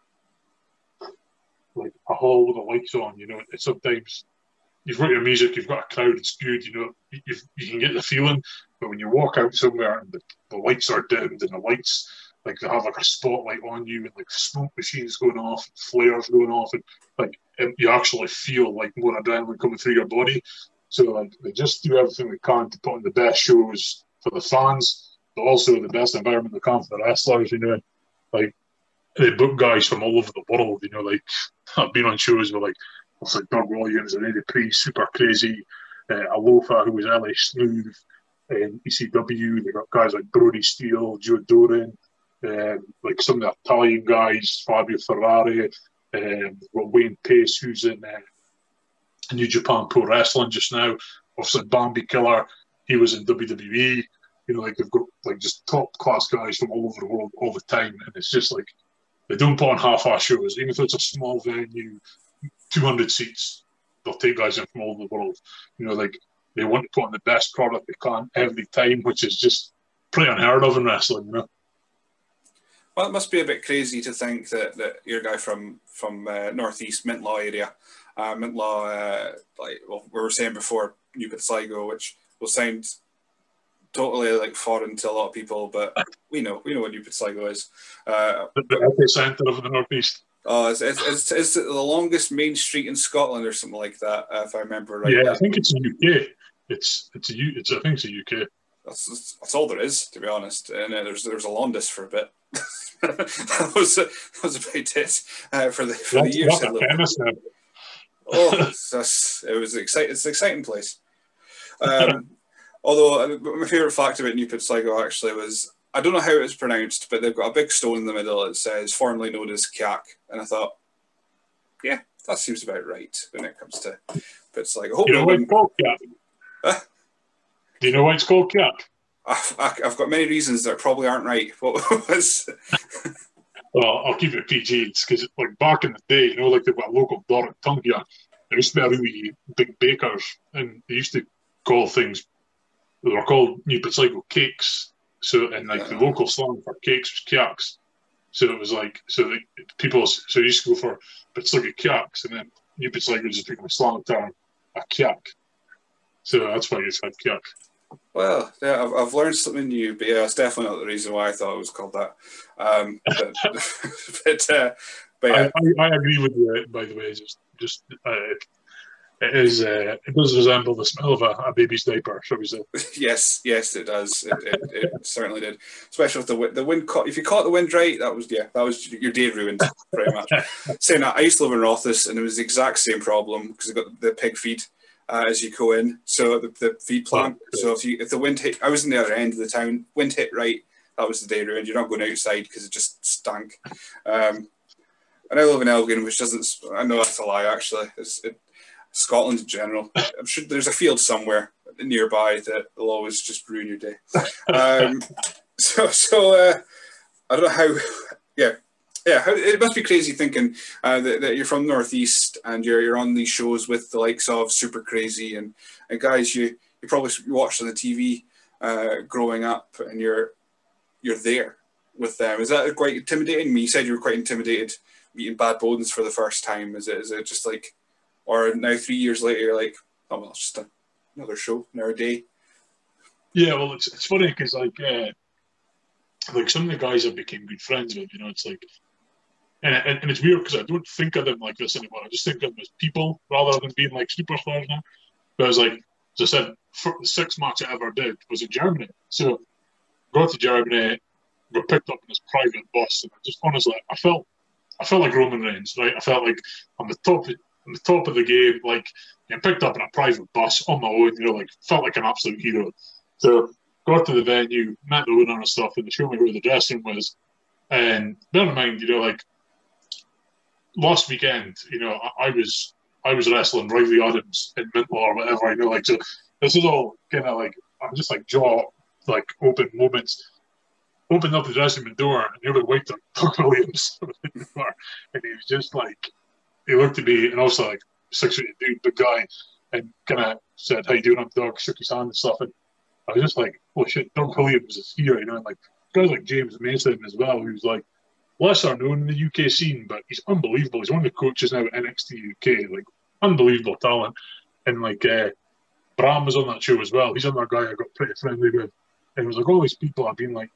like a hall with the lights on. You know, it's sometimes you've got your music, you've got a crowd, it's good. You know, you you can get the feeling, but when you walk out somewhere and the, the lights are dimmed and the lights. Like they have like a spotlight on you and like smoke machines going off, and flares going off, and like you actually feel like more adrenaline coming through your body. So like they just do everything they can to put on the best shows for the fans, but also the best environment they can for the wrestlers. You know, like they book guys from all over the world. You know, like I've been on shows with like like Doug Williams and Eddie Priest, Super Crazy, uh, Alofa, who was L A Smooth, and E C W. They got guys like Brody Steele, Joe Doran. Um, like some of the Italian guys, Fabio Ferrari, um, got Wayne Pace, who's in uh, New Japan Pro Wrestling just now. Obviously, Bambi Killer, he was in W W E. You know, like they've got like just top class guys from all over the world all the time, and it's just like they don't put on half-ass shows, even if it's a small venue, two hundred seats. They'll take guys in from all over the world. You know, like they want to put on the best product they can every time, which is just pretty unheard of in wrestling. You know. Well, it must be a bit crazy to think that, that you're a guy from from uh, northeast Mintlaw area, uh, Mintlaw, uh, like well, we were saying before, New Pitsligo, which will sound totally like foreign to a lot of people, but we know we know what New Pitsligo is. Uh, the epicenter of the northeast. Oh, it's, it's it's it's the longest main street in Scotland or something like that, uh, if I remember right. Yeah, I think it's in the U K. It's it's a U. It's I think it's the U K. That's that's all there is, to be honest. And uh, there's there's a Londis for a bit. that was that was about it uh, for the for that's, the years. That's a famous now. Oh, that's, it was exciting. It's an exciting place. Um, although my favourite fact about New Pitsligo actually was, I don't know how it's pronounced, but they've got a big stone in the middle that says formerly known as Kyak, and I thought, yeah, that seems about right when it comes to Pitsligo. Do you know why it's called Kyak? Huh? Do you know why it's called Kyak? I've, I've got many reasons that probably aren't right. What was? Well, I'll keep it P G because, like, back in the day, you know, like they've got a local Doric Tungia. There used to be a really big bakers, and they used to call things. They were called New Pitsligo cakes. So, and like the local slang for cakes was kyaks. So it was like, so the people, so you used to go for Pitsligo kyaks, and then New Pitsligo just became a slang term, a kyak. So that's why it's had kyak. Well, yeah, I've, I've learned something new, but yeah, it's definitely not the reason why I thought it was called that. Um, but, but, uh, but yeah. I, I, I agree with you, by the way. Just, just uh, it is. Uh, it does resemble the smell of a, a baby's diaper, shall we say? Yes, yes, it does. It, it, it certainly did. Especially if the wind, the wind caught. If you caught the wind right, that was yeah, that was your day ruined pretty much. Saying that, I used to live in Rothes, and it was the exact same problem because I got the pig feed uh, as you go in, so the, the feed plant. Oh, so if you if the wind hit, I was in the other end of the town. Wind hit right, that was the day ruined. You're not going outside because it just stank. Um, and I live in Elgin, which doesn't. I know that's a lie. Actually, it's, it, Scotland in general. I'm sure there's a field somewhere nearby that will always just ruin your day. Um, so, so uh, I don't know how. Yeah, yeah. How, it must be crazy thinking uh, that, that you're from Northeast and you're you're on these shows with the likes of Super Crazy and, and guys you you probably watched on the T V uh, growing up, and you're you're there with them. Is that quite intimidating? You said you were quite intimidated meeting Bad Bones for the first time. Is it is it just like, or now three years later you're like, oh well, it's just a another show, another day? Yeah, well, it's it's funny because like uh, like some of the guys I became good friends with, you know, it's like, and and, and it's weird because I don't think of them like this anymore. I just think of them as people rather than being like superstars now. But I was like, as I said, the sixth match I ever did was in Germany. So got to Germany, got picked up in this private bus, and I just honestly, I felt I felt like Roman Reigns, right? I felt like I'm the top. On the top of the game, like getting picked up in a private bus on my own, you know, like felt like an absolute hero. So got to the venue, met the owner and stuff, and they showed me where the dressing room was. And bear in mind, you know, like last weekend, you know, I, I was I was wrestling Riley Adams in Mintle or whatever, you know, like so. This is all kind of like I'm just like jaw like open moments. Opened up the dressing room door, and nearly wiped up Doug Williams, and he was just like. He looked at me and also like six foot dude, big guy, and kind of said, "How you doing?" I'm Doug. Shook his hand and stuff, and I was just like, "Oh shit, Doug Williams is here," you know. And like guys like James Mason as well, who's like lesser known in the U K scene, but he's unbelievable. He's one of the coaches now at N X T U K, like unbelievable talent. And like uh, Bram was on that show as well. He's another guy I got pretty friendly with, and it was like all these people I've been like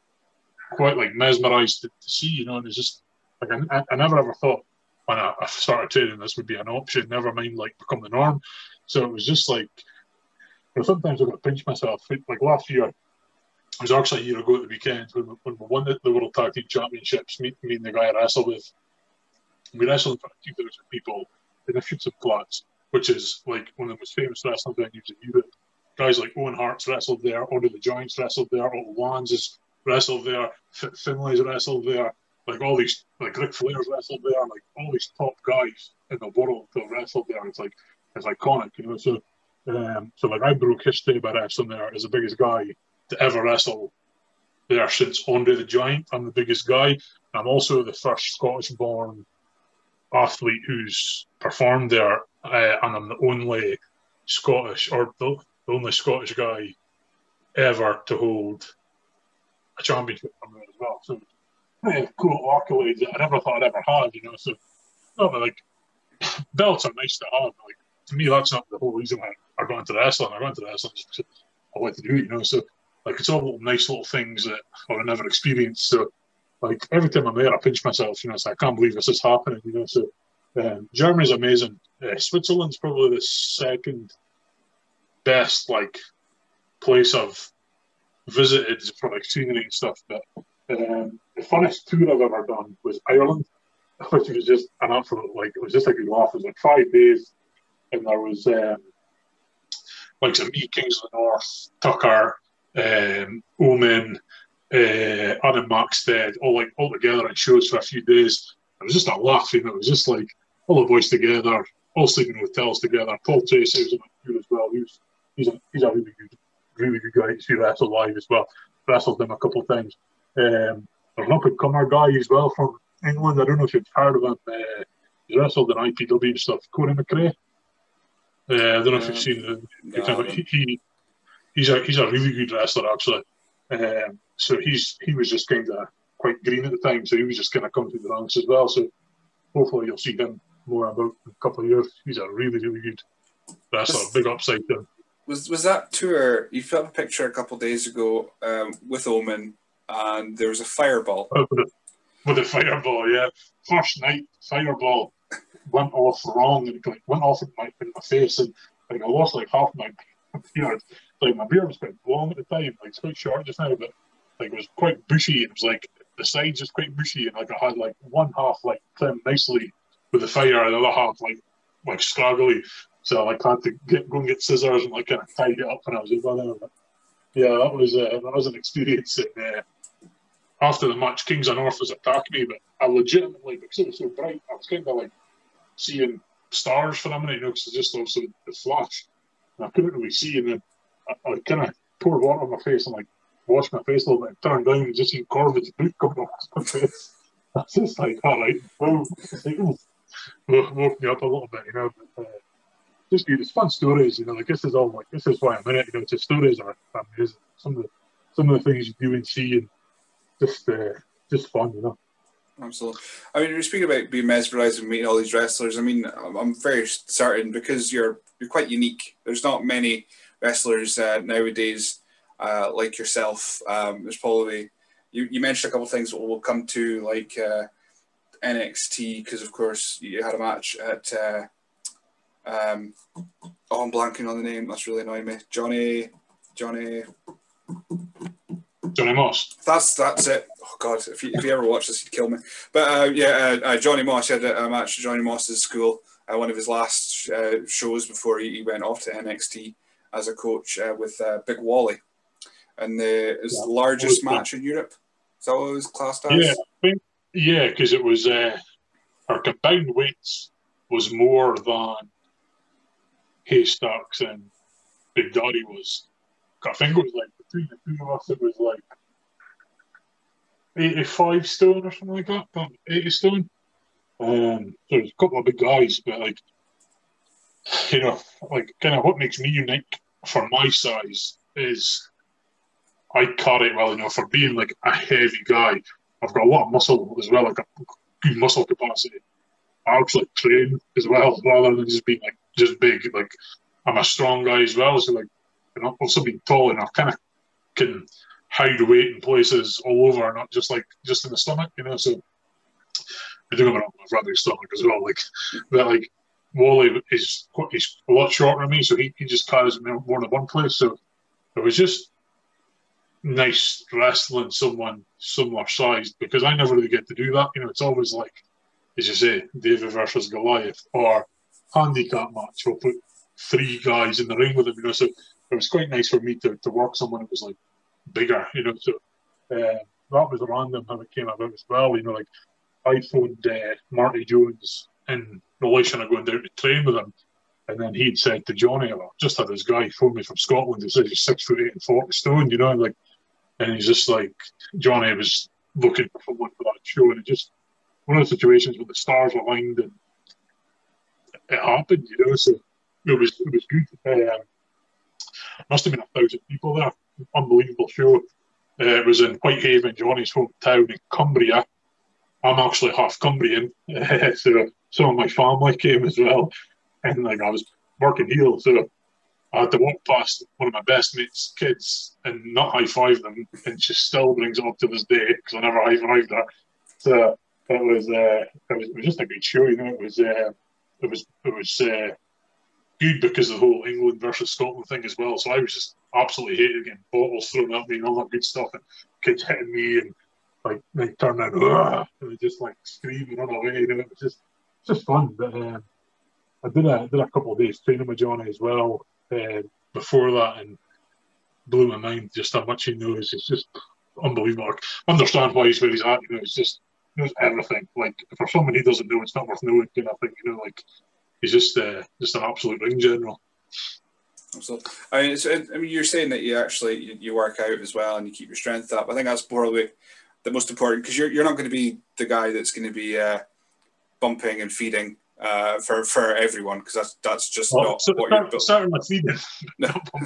quite like mesmerised to, to see, you know. And it's just like I, I never ever thought. When I, I started training, this would be an option, never mind like become the norm. So it was just like, you know, sometimes I've got to pinch myself. Like last year, it was actually a year ago at the weekend when we, when we won the, the World Tag Team Championships, me, me and the guy I wrestled with. We wrestled in front of two thousand people in the Schützenplatz, which is like one of the most famous wrestling venues in Europe. Guys like Owen Hart's wrestled there, Andre the Giant's wrestled there, Otto Wanz has wrestled there, F- Finlay's wrestled there. Like all these, like Ric Flair's wrestled there, like all these top guys in the world have wrestled there. It's like, it's iconic, you know. So, um, so like I broke history by wrestling there as the biggest guy to ever wrestle there since Andre the Giant. I'm the biggest guy. I'm also the first Scottish-born athlete who's performed there, uh, and I'm the only Scottish or the, the only Scottish guy ever to hold a championship from there as well. So. Pretty cool accolades that I never thought I'd ever have, you know. So, no, but like belts are nice to have. But, like to me, that's not the whole reason why I got into wrestling. I got into wrestling just because I like to do it, you know. So, like it's all little nice little things that I've never experienced. So, like every time I'm there, I pinch myself, you know. So I can't believe this is happening, you know. So, um, Germany's amazing. Uh, Switzerland's probably the second best like place I've visited for like scenery and stuff, but. Um, the funnest tour I've ever done was Ireland, which was just an absolute, like, it was just like a laugh. It was like five days, and there was um, like some me, Kings of the North, Tucker, um, Omen, uh, Adam Maxted, all like all together in shows for a few days. It was just a laugh, you know. It was just like all the boys together, all sleeping in hotels together. Paul Tracy was on the tour as well. He was, he's a, he's a really good, really good guy to see wrestle live as well. Wrestled him a couple of times. Um, there's an up-and-comer guy as well from England. I don't know if you've heard of him. Uh, he's wrestled in I P W and stuff. Corey McRae. Uh, I don't know um, if you've seen him. No, he, he, he's a he's a really good wrestler actually. Um, so he's he was just kind of quite green at the time, so he was just kind of coming through the ranks as well. So hopefully you'll see him more about in a couple of years. He's a really really good wrestler. Was, big upside to him. Was was that tour? You put up a picture a couple of days ago um, with Omen. And there was a fireball. Oh, with, a, with a fireball, yeah. First night, fireball. went off wrong and it like went off in my in my face, and like I lost like half my beard. Like my beard was quite long at the time. Like it's quite short just now, but like it was quite bushy. It was like the sides was quite bushy, and like I had like one half like trimmed nicely with the fire, and the other half like like scraggly. So I like, had to get go and get scissors and like kind of tidy it up when I was over there. But yeah, that was uh, that was an experience. And uh, after the match, Kings of North was attacking me, but I legitimately, because it was so bright, I was kind of like seeing stars for a minute, you know, because it's just also the flash. And I couldn't really see, and then I, I kind of poured water on my face and like washed my face a little bit, and turned down and just seen Corvin's boot coming off my face. I was just like, all right, wow. Woke, woke me up a little bit, you know. But, uh, just good. It's fun stories, you know. Like this is all like this is why I'm in it, you know. Just stories are amazing. Some of the some of the things you do and see, and just uh, just fun, you know. Absolutely. I mean, you're speaking about being mesmerized and meeting all these wrestlers. I mean, I'm very certain because you're you're quite unique. There's not many wrestlers uh, nowadays uh, like yourself. Um, there's probably you, you mentioned a couple of things that we'll come to, like uh, N X T, because of course you had a match at. Uh, um, oh, I'm blanking on the name. That's really annoying me. Johnny, Johnny. Johnny Moss. That's that's it. Oh God, if you, if you ever watch this, you'd kill me. But uh, yeah, uh, uh, Johnny Moss had a, a match at Johnny Moss's school, uh, one of his last uh, shows before he, he went off to N X T as a coach uh, with uh, Big Wally, and the his yeah, largest match in Europe. Is that what it was classed as? Yeah, I think, yeah, because it was uh, our combined weights was more than Haystacks and Big Daddy was. I think it was like between the two of us, it was like eighty-five stone or something like that, about eighty stone. Um, so there's a couple of big guys, but like, you know, like kind of what makes me unique for my size is I carry well, you know, for being like a heavy guy, I've got a lot of muscle as well, like a good muscle capacity. I actually train as well, rather than just being like just big. Like I'm a strong guy as well, so like. And also being tall enough, kind of can hide weight in places all over, not just like just in the stomach, you know. So I do have a rather big stomach as well. Like, but like Wally is he's a lot shorter than me, so he, he just carries me more in one place. So it was just nice wrestling someone similar sized because I never really get to do that. You know, it's always like, as you say, David versus Goliath or handicap match. We'll put three guys in the ring with him, you know. So it was quite nice for me to, to work someone who was like bigger, you know. So uh, that was random how it came about as well, you know. Like I phoned uh, Marty Jones in relation to going down to train with him, and then he'd said to Johnny, "Well, just had this guy phone me from Scotland. He says he's six foot eight and forty stone, you know." And like, and he's just like Johnny was looking for someone for that show, and it just one of the situations where the stars aligned and it happened, you know. So it was it was good. Um, Must have been a thousand people there. Unbelievable show. Uh, it was in Whitehaven, Johnny's hometown in Cumbria. I'm actually half Cumbrian, uh, so some of my family came as well. And like I was working heel, so I had to walk past one of my best mates' kids and not high five them, and she still brings it up to this day because I never high fived her. So it was, uh, it was it was just a good show, you know. It was uh, it was it was. Uh, good because of the whole England versus Scotland thing as well. So I was just absolutely hated getting bottles thrown at me and all that good stuff, and kids hitting me and like they turned out and just like screaming on the way. You know, it was just just fun. But um, I did a did a couple of days training with Johnny as well uh, before that, and blew my mind just how much he knows. It's just unbelievable. I understand why he's where he's at. You know, it's just he knows everything. Like for someone he doesn't know, it's not worth knowing. You know, I think you know like. He's just uh, just an absolute ring general. Absolutely. I mean, it's, I mean, you're saying that you actually you, you work out as well and you keep your strength up. I think that's probably the most important because you're you're not going to be the guy that's going to be uh, bumping and feeding uh, for for everyone because that's that's just well, not so what start, you're built. Starting with feeding. No,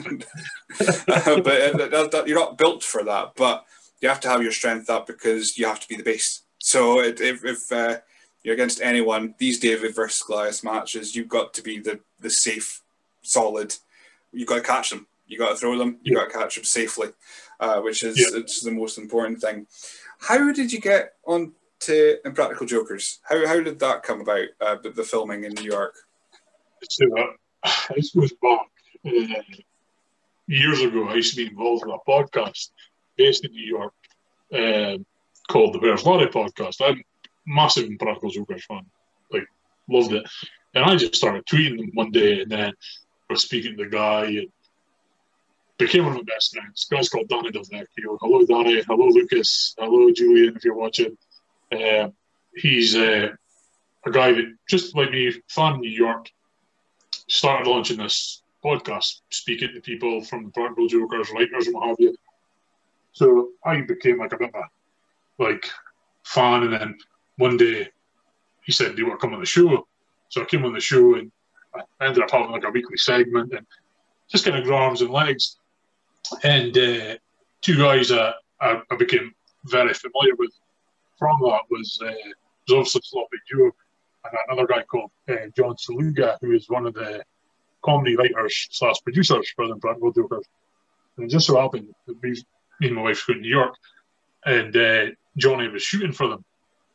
uh, but uh, that, that, you're not built for that. But you have to have your strength up because you have to be the base. So it, if if uh, you're against anyone, these David versus Goliath matches, you've got to be the, the safe, solid. You've got to catch them. You've got to throw them. You've yeah. got to catch them safely, uh, which is yeah. it's the most important thing. How did you get onto to Impractical Jokers? How how did that come about? Uh, the filming in New York. So uh, this goes back uh, years ago. I used to be involved in a podcast based in New York uh, called the Bears Larry Podcast. I'm a massive Impractical Jokers fan, like loved it, and I just started tweeting them one day, and then I was speaking to the guy and became one of my best friends. A guy's called Danny Delvecchio. Hello, Danny. Hello, Lucas. Hello, Julian, if you're watching. Uh, he's uh, a guy that, just like me, fan in New York, started launching this podcast, speaking to people from the Practical Jokers, writers, and what have you. So I became like a bit of a like fan, and then one day he said, "Do you want to come on the show?" So I came on the show, and I ended up having like a weekly segment, and just kind of grew arms and legs. And uh, two guys uh, I, I became very familiar with from that was, uh, was obviously Sloppy Joe and another guy called uh, John Saluga, who is one of the comedy writers slash producers for the Impractical Jokers. And it just so happened that we, me and my wife were in New York, and uh, Johnny was shooting for them.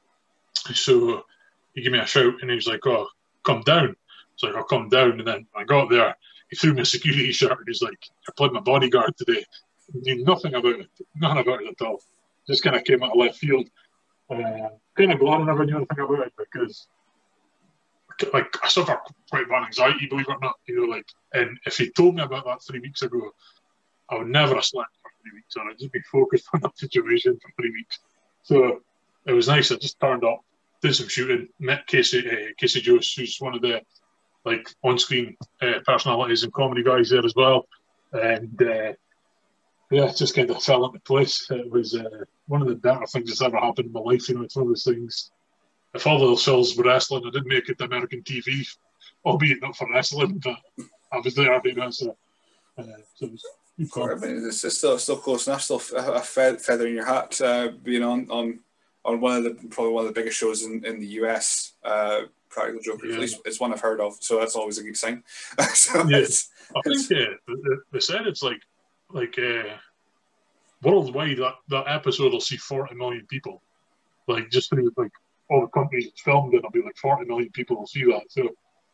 So he gave me a shout, and he was like, "Oh, come down." So like, I'll come down, and then I got there. He threw me a security shirt, and he's like, "I played my bodyguard today." He knew nothing about it, nothing about it at all. Just kind of came out of left field. Uh, kind of glad I never knew anything about it, because like I suffer quite bad anxiety, believe it or not. You know, like, and if he told me about that three weeks ago, I would never have slept for three weeks, or I'd just be focused on that situation for three weeks. So it was nice. I just turned up, did some shooting, met Casey uh, Casey Jost, who's one of the like on-screen uh, personalities and comedy guys there as well, and uh, yeah, it just kind of fell into place. It was uh, one of the better things that's ever happened in my life. You know, it's one of those things. If all those shows were wrestling, I didn't make it to American T V, albeit not for wrestling, but I was there. You know, so, uh, so it was I mean, it's just still still close enough. Still a feather in your hat, uh, being on, on on one of the probably one of the biggest shows in, in the U S. Uh, Practical Jokers, yeah. At least it's one I've heard of, so that's always a good sign. So yeah. I think uh, they said it's like like uh, worldwide that, that episode will see forty million people. Like just through like all the countries it's filmed in, it'll be like forty million people will see that. So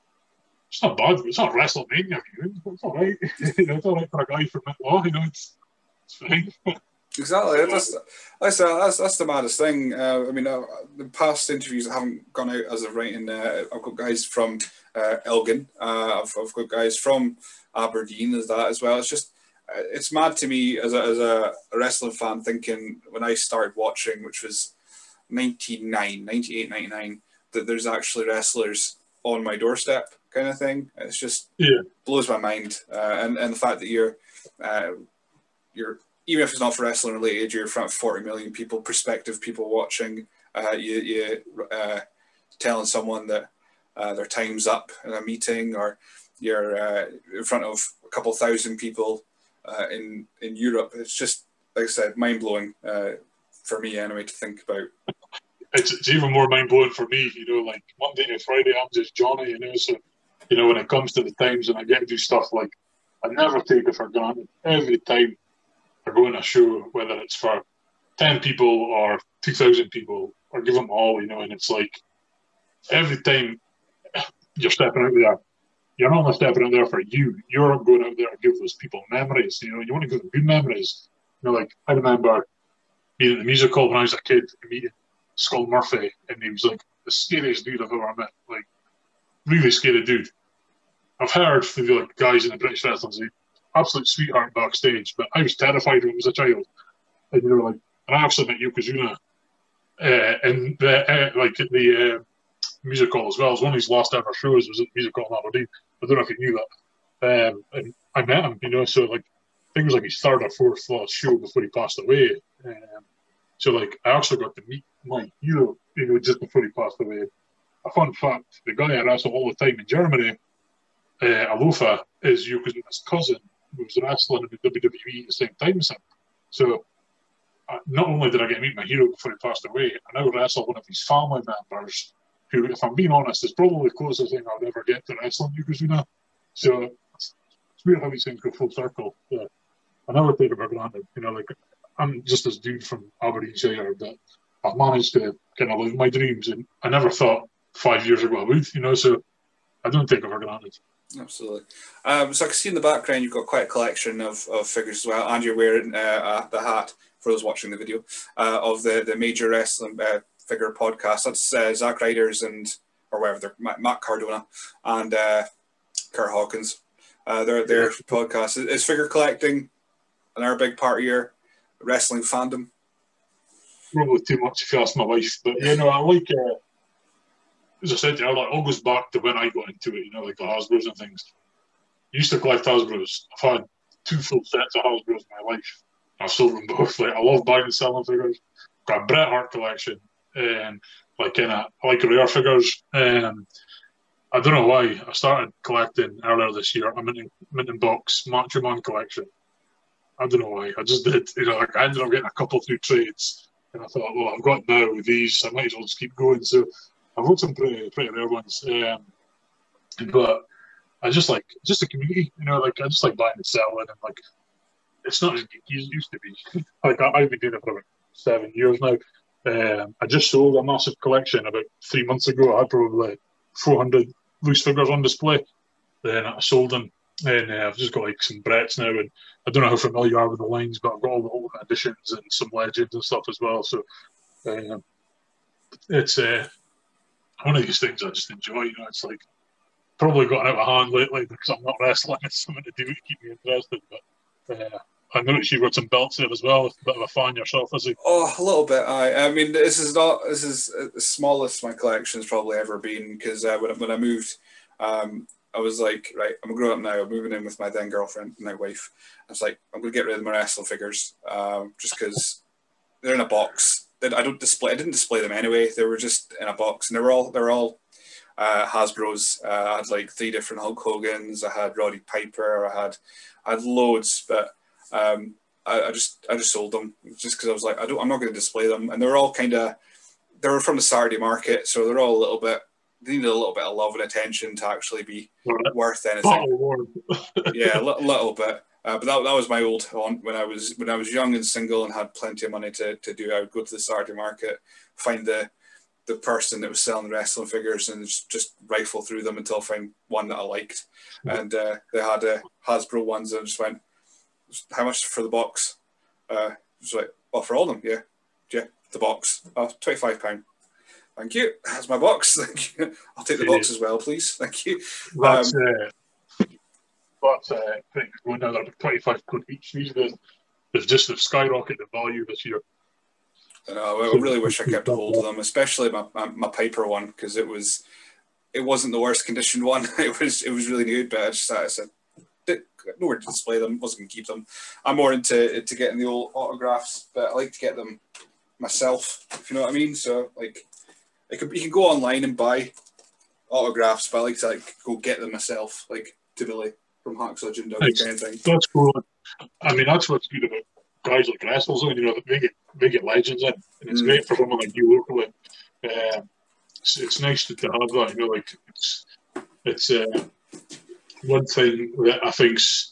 it's not bad. It's not WrestleMania viewing. It's all right. You know, it's all right for a guy from Law. You know, it's it's fine. Exactly. That's that's that's, that's the maddest thing. Uh, I mean, uh, the past interviews that haven't gone out as of writing. Uh, I've got guys from uh, Elgin. Uh, I've, I've got guys from Aberdeen as that as well. It's just uh, it's mad to me as a as a wrestling fan, thinking when I started watching, which was ninety-nine, ninety-eight, ninety-nine, that there's actually wrestlers on my doorstep, kind of thing. It's just yeah. blows my mind, uh, and and the fact that you're uh, you're even if it's not for wrestling related, you're in front of forty million people, prospective people watching. Uh, you you uh, telling someone that uh, their time's up in a meeting, or you're uh, in front of a couple thousand people uh, in in Europe. It's just, like I said, mind blowing uh, for me anyway to think about. It's, it's even more mind blowing for me. You know, like Monday to Friday, I'm just Johnny. You know, so you know when it comes to the times and I get to do stuff, like I never take it for granted. Every time I go on a show, whether it's for ten people or two thousand people, or give them all, you know, and it's like every time you're stepping out there, you're not only stepping out there for you, you're going out there to give those people memories, you know, you want to give them good memories. You know, like I remember being at the musical when I was a kid, meeting Skull Murphy, and he was like the scariest dude I've ever met, like really scary dude. I've heard from the like, guys in the British wrestling, absolute sweetheart backstage, but I was terrified when I was a child. And you know, like, and I actually met Yokozuna uh, in the uh, like at the uh, musical as well. It was one of his last ever shows. Was at the musical in Aberdeen. I don't know if you knew that. Um, and I met him, you know. So like, I think it was like his third or fourth last show before he passed away. Um, so like, I actually got to meet my hero, you know, just before he passed away. A fun fact: the guy I wrestle all the time in Germany, uh, Alofa, is Yokozuna's cousin, who was wrestling in the W W E at the same time as him. So uh, not only did I get to meet my hero before he passed away, I now wrestle one of his family members, who, if I'm being honest, is probably the closest thing I'll ever get to wrestling Yokozuna. So it's, it's weird how these things go full circle. Yeah. I never take it for granted. You know, like I'm just this dude from Aberdeenshire that I've managed to kind of live my dreams, and I never thought five years ago I would, you know. So I don't take it for granted. Absolutely. Um, so I can see in the background you've got quite a collection of, of figures as well, and you're wearing uh, uh, the hat, for those watching the video, uh, of the, the Major Wrestling uh, Figure podcast. That's uh, Zack Ryder's and, or whatever, they're Matt, Matt Cardona and uh, Kurt Hawkins. Uh, their their yeah. podcast. Is figure collecting another big part of your wrestling fandom? Probably too much if you ask my wife, but you know, I like, uh, as I said to you, like, all goes back to when I got into it, you know, like the Hasbros and things. I used to collect Hasbros. I've had two full sets of Hasbros in my life. I've sold them both. Like, I love buying and selling figures. Got a Bret Hart collection, and like kind of I like rare figures. Um, I don't know why I started collecting earlier this year. I'm in Mint Box Macho Man collection. I don't know why. I just did. You know, like I ended up getting a couple through trades, and I thought, well, I've got now with these, I might as well just keep going. So I've got some pretty pretty rare ones. Um, but I just like just a community. You know, like I just like buying and selling, and like it's not as geeky as it used to be. Like I, I've been doing it for about seven years now. Um, I just sold a massive collection about three months ago. I had probably four hundred loose figures on display. Then I sold them, and uh, I've just got like some Bretts now. And I don't know how familiar you are with the lines, but I've got all the Ultimate Editions and some Legends and stuff as well. So um, it's uh, one of these things I just enjoy. You know, it's like probably gotten out of hand lately because I'm not wrestling. It's something to do to keep me interested. But uh, I noticed you've got some belts there as well. A bit of a fan yourself, is he? Oh, a little bit. I, I mean, this is not. This is the smallest my collection's probably ever been because uh, when when I moved, um, I was like, right, I'm grown up now. I'm moving in with my then girlfriend, my wife. I was like, I'm gonna get rid of my wrestling figures, um, just because they're in a box. I don't display. I didn't display them anyway. They were just in a box, and they were all they're all uh, Hasbro's. Uh, I had like three different Hulk Hogan's. I had Roddy Piper. I had I had loads, but. Um, I, I just I just sold them just because I was like I don't I'm not going to display them, and they were all kind of they were from the Saturday market, so they're all a little bit they needed a little bit of love and attention to actually be right. worth anything. Yeah, a little, little bit. Uh, but that, that was my old haunt when I was when I was young and single and had plenty of money to, to do. I would go to the Saturday market, find the the person that was selling wrestling figures, and just, just rifle through them until I found one that I liked. Mm-hmm. And uh, they had uh, Hasbro ones, and I just went. How much for the box? Uh, it's like, oh, for all of them, yeah, yeah, the box, oh, twenty-five pounds. Thank you. That's my box. Thank you. I'll take the box as well, please. Thank you. That's um, uh, that's uh, going down like twenty-five quid each. These days, they've just have skyrocketed the value this year. I know. I really wish I kept a hold of them, especially my my, my Piper one, because it was it wasn't the worst conditioned one. It was it was really good, but I just I said. Nowhere to display them, wasn't going to keep them. I'm more into to getting the old autographs, but I like to get them myself, if you know what I mean. So, like, I could, you can go online and buy autographs, but I like to like go get them myself, like to Billy from Hacksaw Jim Duggan kind of thing. That's cool. I mean, that's what's good about guys like WrestleZone, you know, they get, they get legends in, and it's mm. great for someone like you locally. Uh, it's, it's nice to, to have that, you know, like, it's, it's uh, one thing that I think's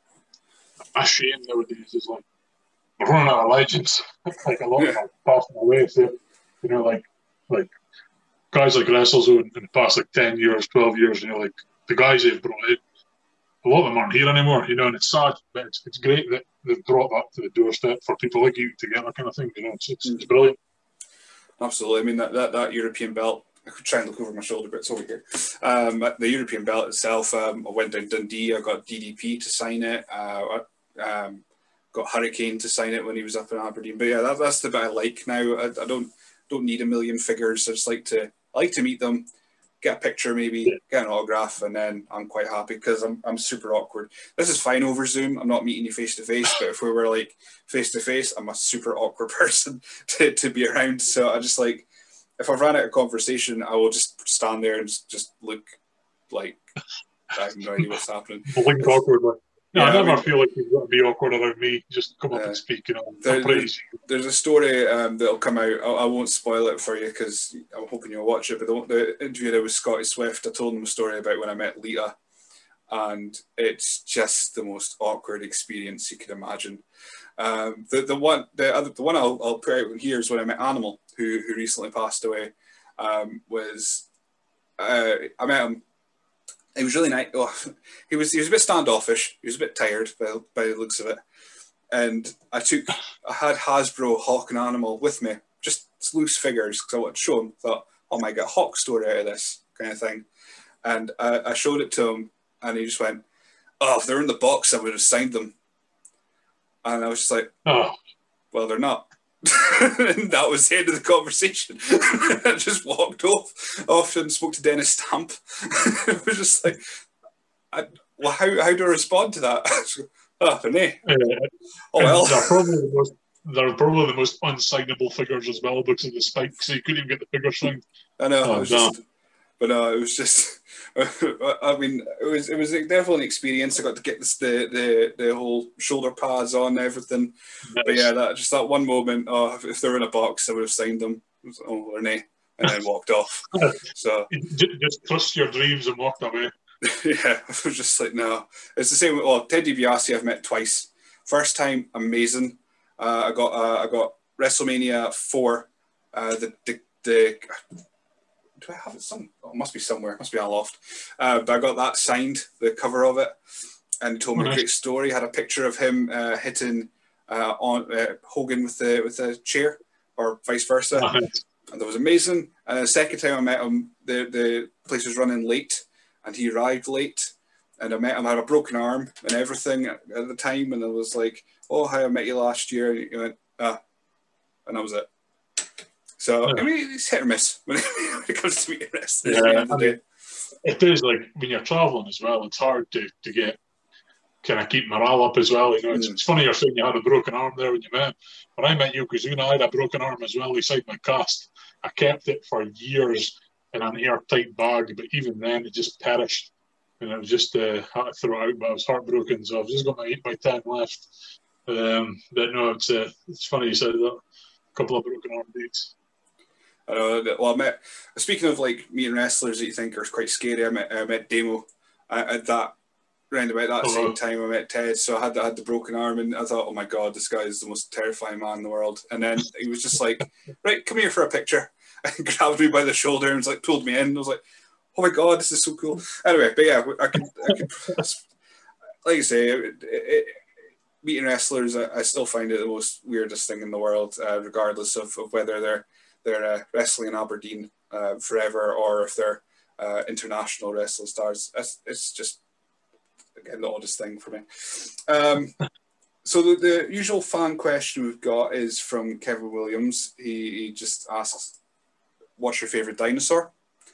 a shame nowadays is like we're running out of legends. Like a lot of them are passing away. So, you know, like like guys like WrestleZone in the past like ten years, twelve years, you know, like the guys they've brought in, a lot of them aren't here anymore, you know, and it's sad, but it's, it's great that they've brought that to the doorstep for people like you to get that kind of thing, you know, it's, it's, it's brilliant. Absolutely. I mean, that, that, that European belt, I could try and look over my shoulder, but it's over here. Um, the European belt itself, um, I went down Dundee. I got D D P to sign it. Uh, I um, got Hurricane to sign it when he was up in Aberdeen. But yeah, that, that's the bit I like now. I, I don't don't need a million figures. I just like to I like to meet them, get a picture, maybe yeah. get an autograph, and then I'm quite happy because I'm I'm super awkward. This is fine over Zoom. I'm not meeting you face to face, but if we were like face to face, I'm a super awkward person to to be around. So I just like. If I've ran out of conversation, I will just stand there and just look like I have no idea what's happening. Blink awkwardly. No, yeah, I never I mean, feel like you've got to be awkward around me. Just come up uh, and speak. You know, there, there's, there's a story um, that'll come out. I, I won't spoil it for you because I'm hoping you'll watch it. But the, the interview there with Scotty Swift, I told him a story about when I met Lita, and it's just the most awkward experience you could imagine. Um, the the one the other the one I'll, I'll put out here is when I met Animal, who who recently passed away. Um, was uh, I met him. He was really nice. Oh, he was he was a bit standoffish. He was a bit tired by, by the looks of it. And I took I had Hasbro, Hawk, and Animal with me, just loose figures because I wanted to show him. Thought, oh, I might get a Hawk story out of this kind of thing. And I, I showed it to him, and he just went, "Oh, if they're in the box, I would have signed them." And I was just like, oh, well, they're not. And that was the end of the conversation. I just walked off, off and spoke to Dennis Stamp. It was just like, I, well, how, how do I respond to that? Oh, no. Uh, oh well. They're probably, the most, they're probably the most unsignable figures as well because of the spikes, so you couldn't even get the figure signed. I know. Oh, it was just, but no, it was just. I mean, it was it was definitely an experience. I got to get this, the the the whole shoulder pads on and everything. Nice. But yeah, that just that one moment. Oh, if they were in a box, I would have signed them. Was, oh, or nay, and then walked off. So just trust your dreams and walked away. Yeah, I was just like, no. It's the same with oh, Ted DiBiase. I've met twice. First time, amazing. Uh, I got uh, I got WrestleMania four. Uh, the the the. Do I have it some? Oh, it must be somewhere. It must be on a loft. Uh, but I got that signed, the cover of it, and he told me oh, nice. a great story. Had a picture of him uh, hitting uh, on uh, Hogan with the with the chair, or vice versa. Oh, nice. And that was amazing. And the second time I met him, the the place was running late, and he arrived late. And I met him. I had a broken arm and everything at, at the time, and I was like, "Oh, hi, I met you last year." And he went, "Ah," and that was it. So, yeah. I mean, it's hit or miss when it comes to meeting wrestlers. Yeah, I mean, it is like when you're traveling as well, it's hard to, to get kind of keep morale up as well. You know, it's, mm. it's funny you're saying you had a broken arm there when you met. When I met Yokozuna, I had a broken arm as well beside my cast. I kept it for years in an airtight bag, but even then it just perished. And it was just uh, had to throw it out, but I was heartbroken. So I've just got my eight by ten left. Um, but no, it's uh, it's funny you said that. A couple of broken arm dates. I know. Well, I met. Speaking of like meeting wrestlers that you think are quite scary, I met I met Demo at that around about that oh, same wow. time. I met Ted, so I had I had the broken arm, and I thought, oh my god, this guy is the most terrifying man in the world. And then he was just like, right, come here for a picture, and grabbed me by the shoulder and was like pulled me in. I was like, oh my god, this is so cool. Anyway, but yeah, I could, I could like you say, it, it, meeting wrestlers, I, I still find it the most weirdest thing in the world, uh, regardless of, of whether they're they're uh, wrestling in Aberdeen uh, forever or if they're uh, international wrestling stars. It's, it's just, again, the oddest thing for me. Um, so the, the usual fan question we've got is from Kevin Williams. He, he just asks, what's your favourite dinosaur?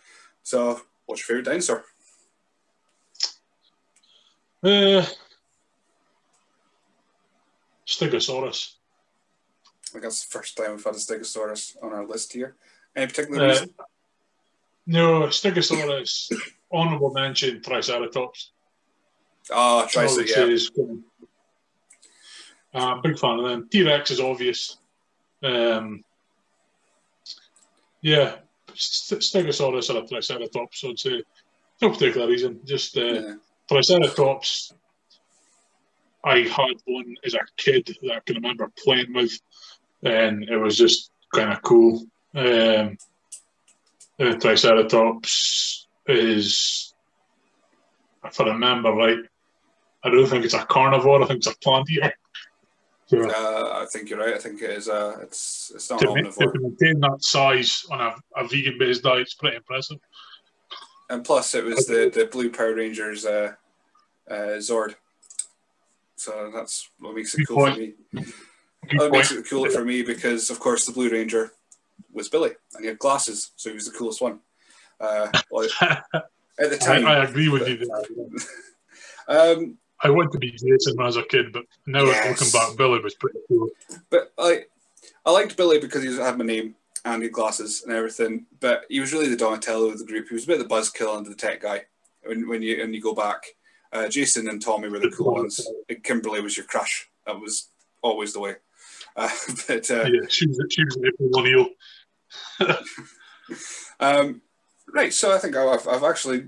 So, what's your favourite dinosaur? Uh, Stegosaurus. I think that's the first time we've had a Stegosaurus on our list here. Any particular uh, reason? No, Stegosaurus, honourable mention, Triceratops. Ah, oh, Triceratops, yeah. Uh, big fan of them. T-Rex is obvious. Um, yeah, Stegosaurus or a Triceratops, I'd say. No particular reason, just uh, yeah. Triceratops. I had one as a kid that I can remember playing with, and it was just kind of cool. Um, the Triceratops is, if I remember right, I don't think it's a carnivore. I think it's a plant eater. So, uh, I think you're right. I think it is. A, it's it's not to, an omnivore. To maintain that size on a, a vegan-based diet is pretty impressive. And plus, it was the, the Blue Power Rangers uh, uh, Zord. So that's what makes it Good cool point. for me. Good That makes point. it cool for me because, of course, the Blue Ranger was Billy, and he had glasses, so he was the coolest one. Uh, well, at the time, I, I agree with you there. um, I wanted to be Jason when I was a kid, but now yes. looking back, Billy was pretty cool. But I, I liked Billy because he had my name and he had glasses and everything. But he was really the Donatello of the group. He was a bit of the buzzkill and the tech guy. When when you when you go back, uh, Jason and Tommy were the cool ones. And Kimberly was your crush. That was always the way. Uh, but uh, yeah, she was she was April O'Neil. um, right. So I think I've I've actually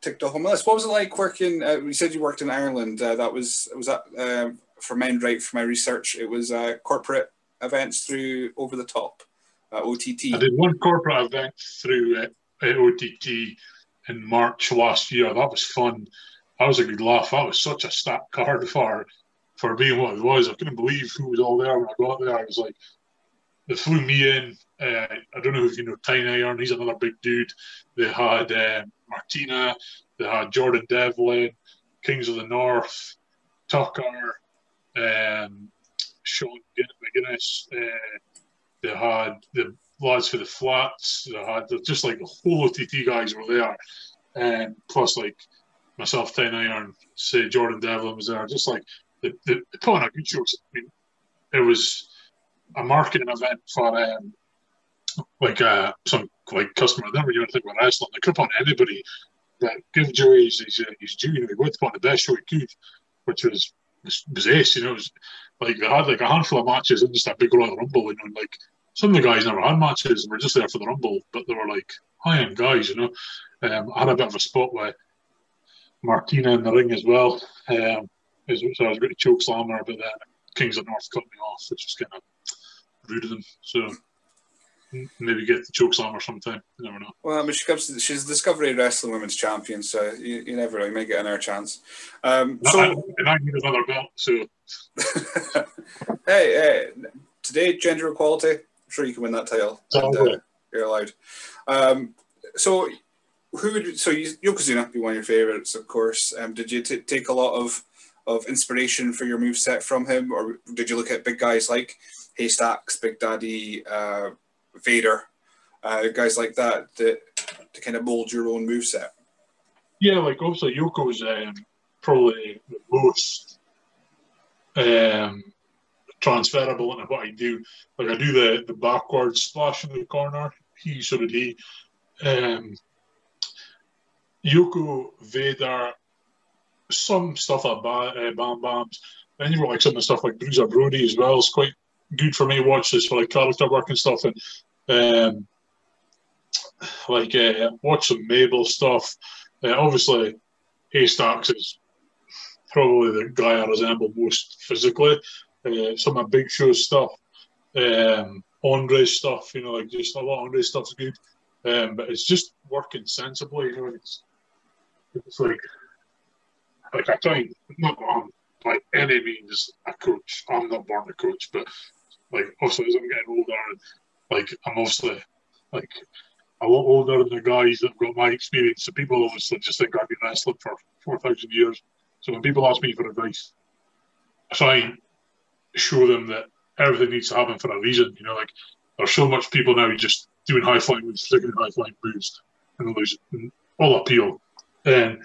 ticked off on my list. What was it like working? Uh, you said you worked in Ireland. Uh, that was was that um, for Men Right? For my research, it was uh, corporate events through Over the Top, uh, O T T. I did one corporate event through uh, O T T in March last year. That was fun. That was a good laugh. That was such a stacked card for for being what it was. I couldn't believe who was all there when I got there. I was like, they flew me in. Uh, I don't know if you know Tiny Iron. He's another big dude. They had uh, Martina. They had Jordan Devlin, Kings of the North, Tucker, um, Sean McGuinness. Uh, they had the lads for the Flats. They had just like the whole O T T guys were there, and plus like myself, Tiny Iron, say Jordan Devlin was there. Just like the the, the put on a good shows. I mean, it was a marketing event for um, like uh, some like customer. They never even think about wrestling. They could put on anybody that give Joey his his, his due. You know, they went to put on the best show he could, which was was, was ace. You know, it was like they had like a handful of matches in just a big Royal Rumble. You know, and like some of the guys never had matches and were just there for the Rumble, but they were like high end guys. You know, um, I had a bit of a spot with Martina in the ring as well. Um, so I was going to choke slam her, but then Kings of North cut me off, which was kind of rude of them. So maybe get the choke slammer sometime. You never know. Well, I mean, she comes to, she's Discovery Wrestling Women's Champion, so you, you never know. You may get another chance. Um, no, so, I, and I need another belt. So hey, hey, today gender equality. I'm sure you can win that title. And, uh, you're allowed. Um, so, who would so you, Yokozuna be one of your favorites, of course. Um, did you t- take a lot of of inspiration for your moveset from him, or did you look at big guys like Haystacks, Big Daddy, uh, Vader, uh, guys like that, that to kind of mold your own moveset? Yeah, like obviously Yoko's um, probably the most um, transferable into what I do. Like I do the, the backwards splash in the corner. He so did he. Um, Yoko, Vader, some stuff like ba- uh, Bam Bams. Then you've got like some of the stuff like Bruiser Brody as well. It's quite good for me to watch this for like character work and stuff. And um, like uh, watch some Mabel stuff. Uh, obviously, Haystacks is probably the guy I resemble most physically. Uh, some of Big Show's stuff, um, Andre's stuff, you know, like just a lot of Andre's stuff's good. Um, but it's just working sensibly, you know. It's it's like like I try not on by any means a coach. I'm not born a coach, but like obviously as I'm getting older, and like I'm obviously like a lot older than the guys that have got my experience. So people obviously just think I've been wrestling for four thousand years. So when people ask me for advice, I try and show them that everything needs to happen for a reason. You know, like there's so much people now just doing high flying moves, sticking high flying moves, and there's all appeal. And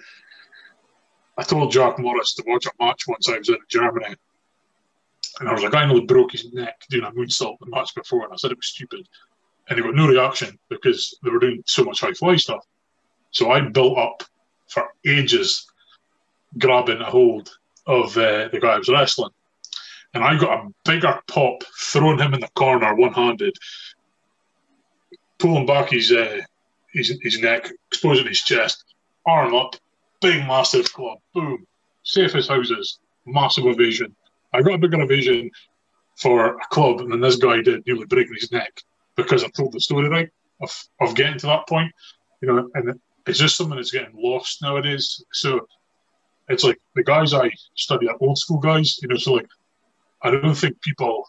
I told Jack Morris to watch a match once I was in Germany, and I was like, I nearly broke his neck doing a moonsault the match before, and I said it was stupid. And he got no reaction because they were doing so much high fly stuff. So I built up for ages grabbing a hold of uh, the guy I was wrestling. And I got a bigger pop, throwing him in the corner one-handed, pulling back his, uh, his, his neck, exposing his chest, arm up, big massive club, boom, safe as houses, massive evasion. I got a bigger evasion for a club than this guy did, nearly breaking his neck, because I told the story right of, of getting to that point, you know, and it's just something that's getting lost nowadays. So it's like the guys I study are old school guys, you know, so like I don't think people,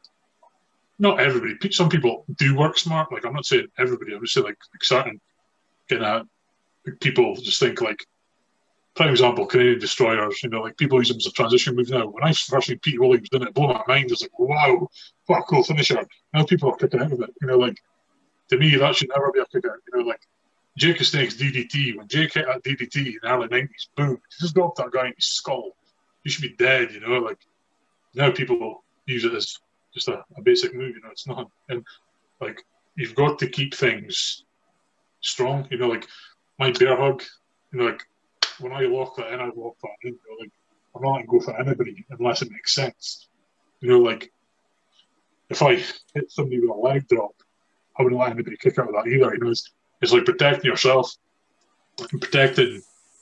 not everybody, some people do work smart. Like I'm not saying everybody, I'm just saying like, like certain kind of people just think like, prime example, Canadian Destroyers, you know, like people use them as a transition move now. When I first seen Pete Williams doing it, it blew my mind. It's like, wow, what a cool finisher. Now people are kicking out of it. You know, like, to me, that should never be a kick out. You know, like, Jake the Snake's D D T, when Jake hit that D D T in the early nineties, boom, he just dropped that guy in his skull. He should be dead, you know, like, now people use it as just a, a basic move, you know, it's not. And, like, you've got to keep things strong, you know, like, my bear hug, you know, like, when I lock that in, I lock that in. You know, like, I'm not letting go for anybody unless it makes sense. You know, like, if I hit somebody with a leg drop, I wouldn't let anybody kick out of that either. You know, it's, it's like protecting yourself and protecting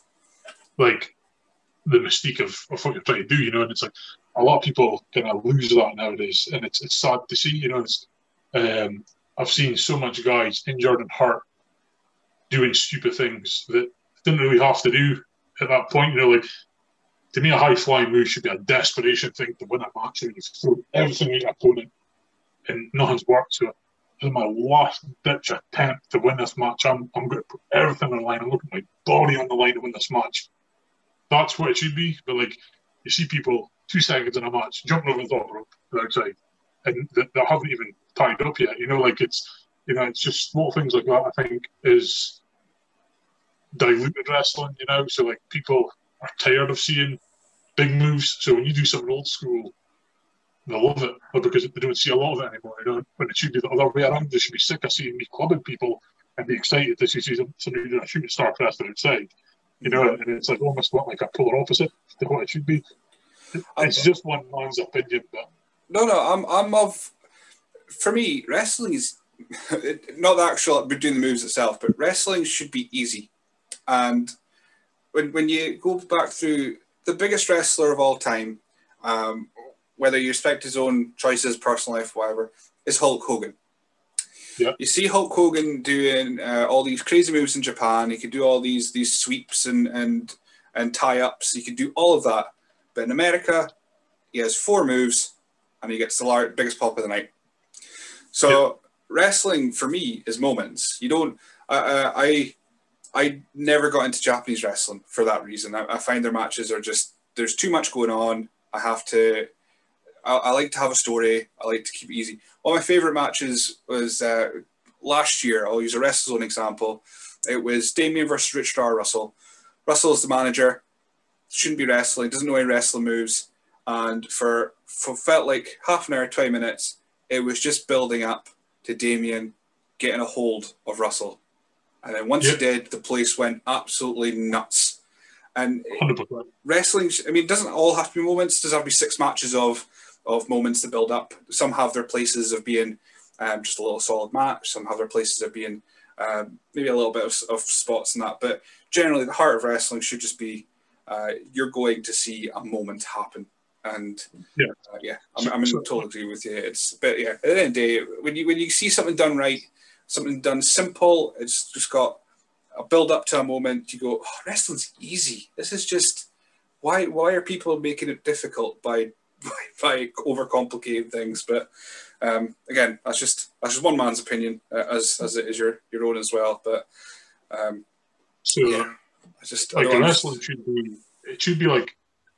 like the mystique of, of what you're trying to do, you know. And it's like a lot of people kind of lose that nowadays, and it's it's sad to see, you know. It's um, I've seen so much guys injured and hurt doing stupid things that didn't really have to do at that point, you know. Like, to me, a high flying move should be a desperation thing to win a match, and you throw everything at your opponent, and nothing's worked. So, this is my last ditch attempt to win this match. I'm I'm going to put everything on the line. I'm going to put my body on the line to win this match. That's what it should be. But like, you see people two seconds in a match jumping over the top rope to the outside, and they, they haven't even tied up yet. You know, like it's you know, it's just small things like that. I think is diluted wrestling. You know, so like people are tired of seeing big moves. So when you do something old school, they love it, but because they don't see a lot of it anymore. You know, when it should be the other way around, they should be sick of seeing me clubbing people and be excited to see somebody doing a shooting star press to the outside. You know, and it's like almost like a polar opposite to what it should be. It's just one man's opinion, but no, no, I'm, I'm of. For me, wrestling is not the actual doing the moves itself, but wrestling should be easy. And when when you go back through the biggest wrestler of all time, um, whether you respect his own choices, personal life, whatever, is Hulk Hogan. Yeah. You see Hulk Hogan doing uh, all these crazy moves in Japan. He could do all these these sweeps and and and tie-ups. He could do all of that. But in America, he has four moves, and he gets the large, biggest pop of the night. So yeah. Wrestling for me is moments. You don't. Uh, I I never got into Japanese wrestling for that reason. I, I find their matches are just there's too much going on. I have to. I, I like to have a story. I like to keep it easy. One of my favorite matches was uh, last year. I'll use a WrestleZone example. It was Damien versus Richard R. Russell. Russell's the manager. Shouldn't be wrestling. Doesn't know any wrestling moves. And for, for felt like half an hour, twenty minutes, it was just building up to Damien getting a hold of Russell. And then once yeah. he did, the place went absolutely nuts. And one hundred percent. Wrestling, I mean, it doesn't all have to be moments. There's have to be six matches of of moments to build up. Some have their places of being um, just a little solid match. Some have their places of being um, maybe a little bit of, of spots in that. But generally, the heart of wrestling should just be uh, you're going to see a moment happen. And yeah, uh, yeah, I'm, I'm in total agree with you. It's but yeah, at the end of the day, when you when you see something done right, something done simple, it's just got a build up to a moment. You go, oh, wrestling's easy. This is just why why are people making it difficult by by, by overcomplicating things? But um, again, that's just that's just one man's opinion, uh, as as it is your your own as well. But um, so yeah, I just like I wrestling should be it should be like.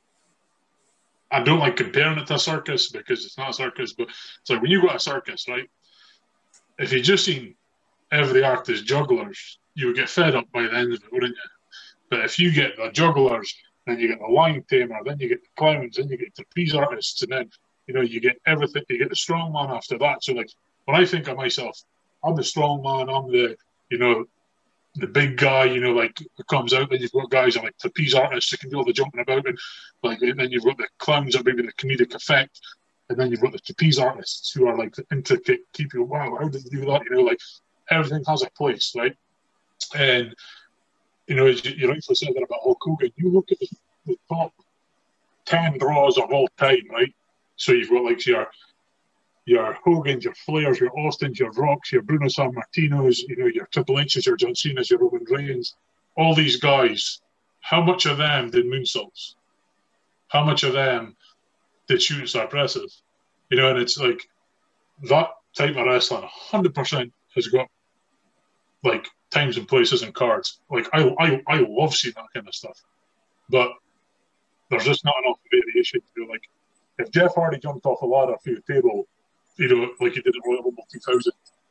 I don't like comparing it to a circus because it's not a circus, but it's like when you go to a circus, right? If you just seen every act as jugglers, you would get fed up by the end of it, wouldn't you? But if you get the jugglers, then you get the lion tamer, then you get the clowns, then you get the trapeze artists, and then you know you get everything. You get the strong man after that. So like when I think of myself, I'm the strong man. I'm the you know. the big guy, you know, like comes out, then you've got guys like trapeze artists that can do all the jumping about, and like, and then you've got the clowns that maybe the comedic effect, and then you've got the trapeze artists who are like the intricate, keep you, wow, how did you do that? You know, like everything has a place, right? And you know, as you, you rightfully said that about Hulk Hogan. You look at the, the top ten draws of all time, right? So you've got like your your Hogans, your Flairs, your Austins, your Rocks, your Bruno Sammartinos, you know, your Triple H's, your John Cena's, your Roman Reigns, all these guys, how much of them did moonsaults? How much of them did shooting star presses? You know, and it's like that type of wrestling, one hundred percent has got like times and places and cards. Like, I, I, I love seeing that kind of stuff. But there's just not enough variation. You know, like, if Jeff Hardy jumped off a ladder through the table, you know, like he did at Royal Rumble two thousand,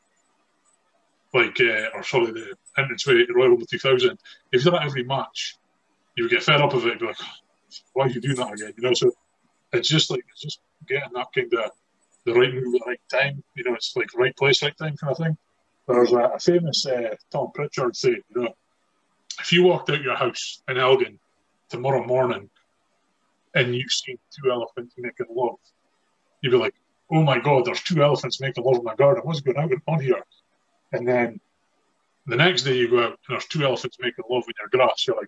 like, uh, or sorry, the entrance way at Royal Rumble two thousand, if you did that every match, you would get fed up of it and be like, why are you doing that again? You know, so it's just like, it's just getting that kind of the right move at the right time. You know, it's like right place, right time kind of thing. There's a, a famous uh, Tom Pritchard saying, you know, if you walked out your house in Elgin tomorrow morning and you see two elephants making love, you'd be like, oh my God, there's two elephants making love in my garden. What's going on on here? And then the next day you go out and there's two elephants making love in your grass. You're like,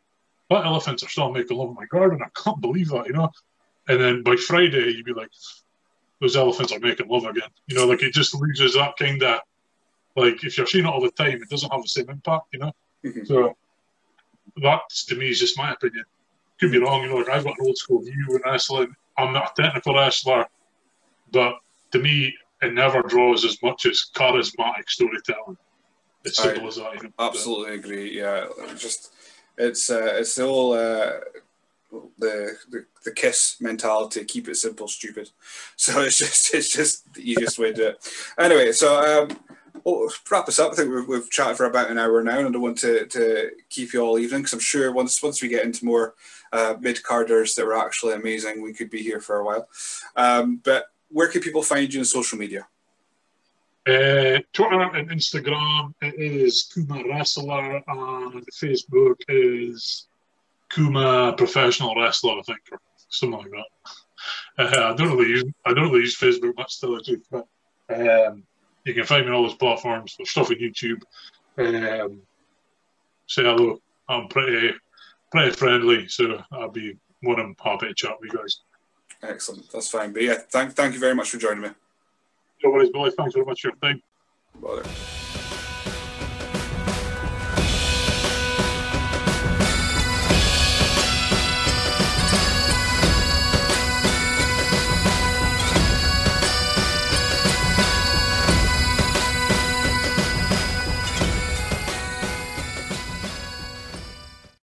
that elephants are still making love in my garden. I can't believe that, you know. And then by Friday, you'd be like, those elephants are making love again. You know, like it just loses that kind of, like if you're seeing it all the time, it doesn't have the same impact, you know. Mm-hmm. So that, to me, is just my opinion. Could be wrong, you know. Like I've got an old school view in wrestling. I'm not a technical wrestler, but to me, it never draws as much as charismatic storytelling. It's simple I as that. You know? absolutely agree. Yeah, just it's uh, it's the whole uh, the, the the KISS mentality. Keep it simple, stupid. So it's just it's just the easiest way to do it. Anyway, so um, we'll wrap this up. I think we've, we've chatted for about an hour now, and I don't want to, to keep you all evening because I'm sure once once we get into more uh, mid carders that were actually amazing, we could be here for a while. Um, but where can people find you on social media? Uh, Twitter and Instagram, it is Kuma Wrestler, and Facebook is Kuma Professional Wrestler, I think, or something like that. Uh, I don't really use I don't really use Facebook much, to tell the truth, but um, you can find me on all those platforms. There's stuff on YouTube. Um, say hello. I'm pretty pretty friendly, so I'll be more than happy to chat with you guys. Excellent, that's fine. But yeah, thank thank you very much for joining me. No worries, Billy. Thanks very much for your time. Bother.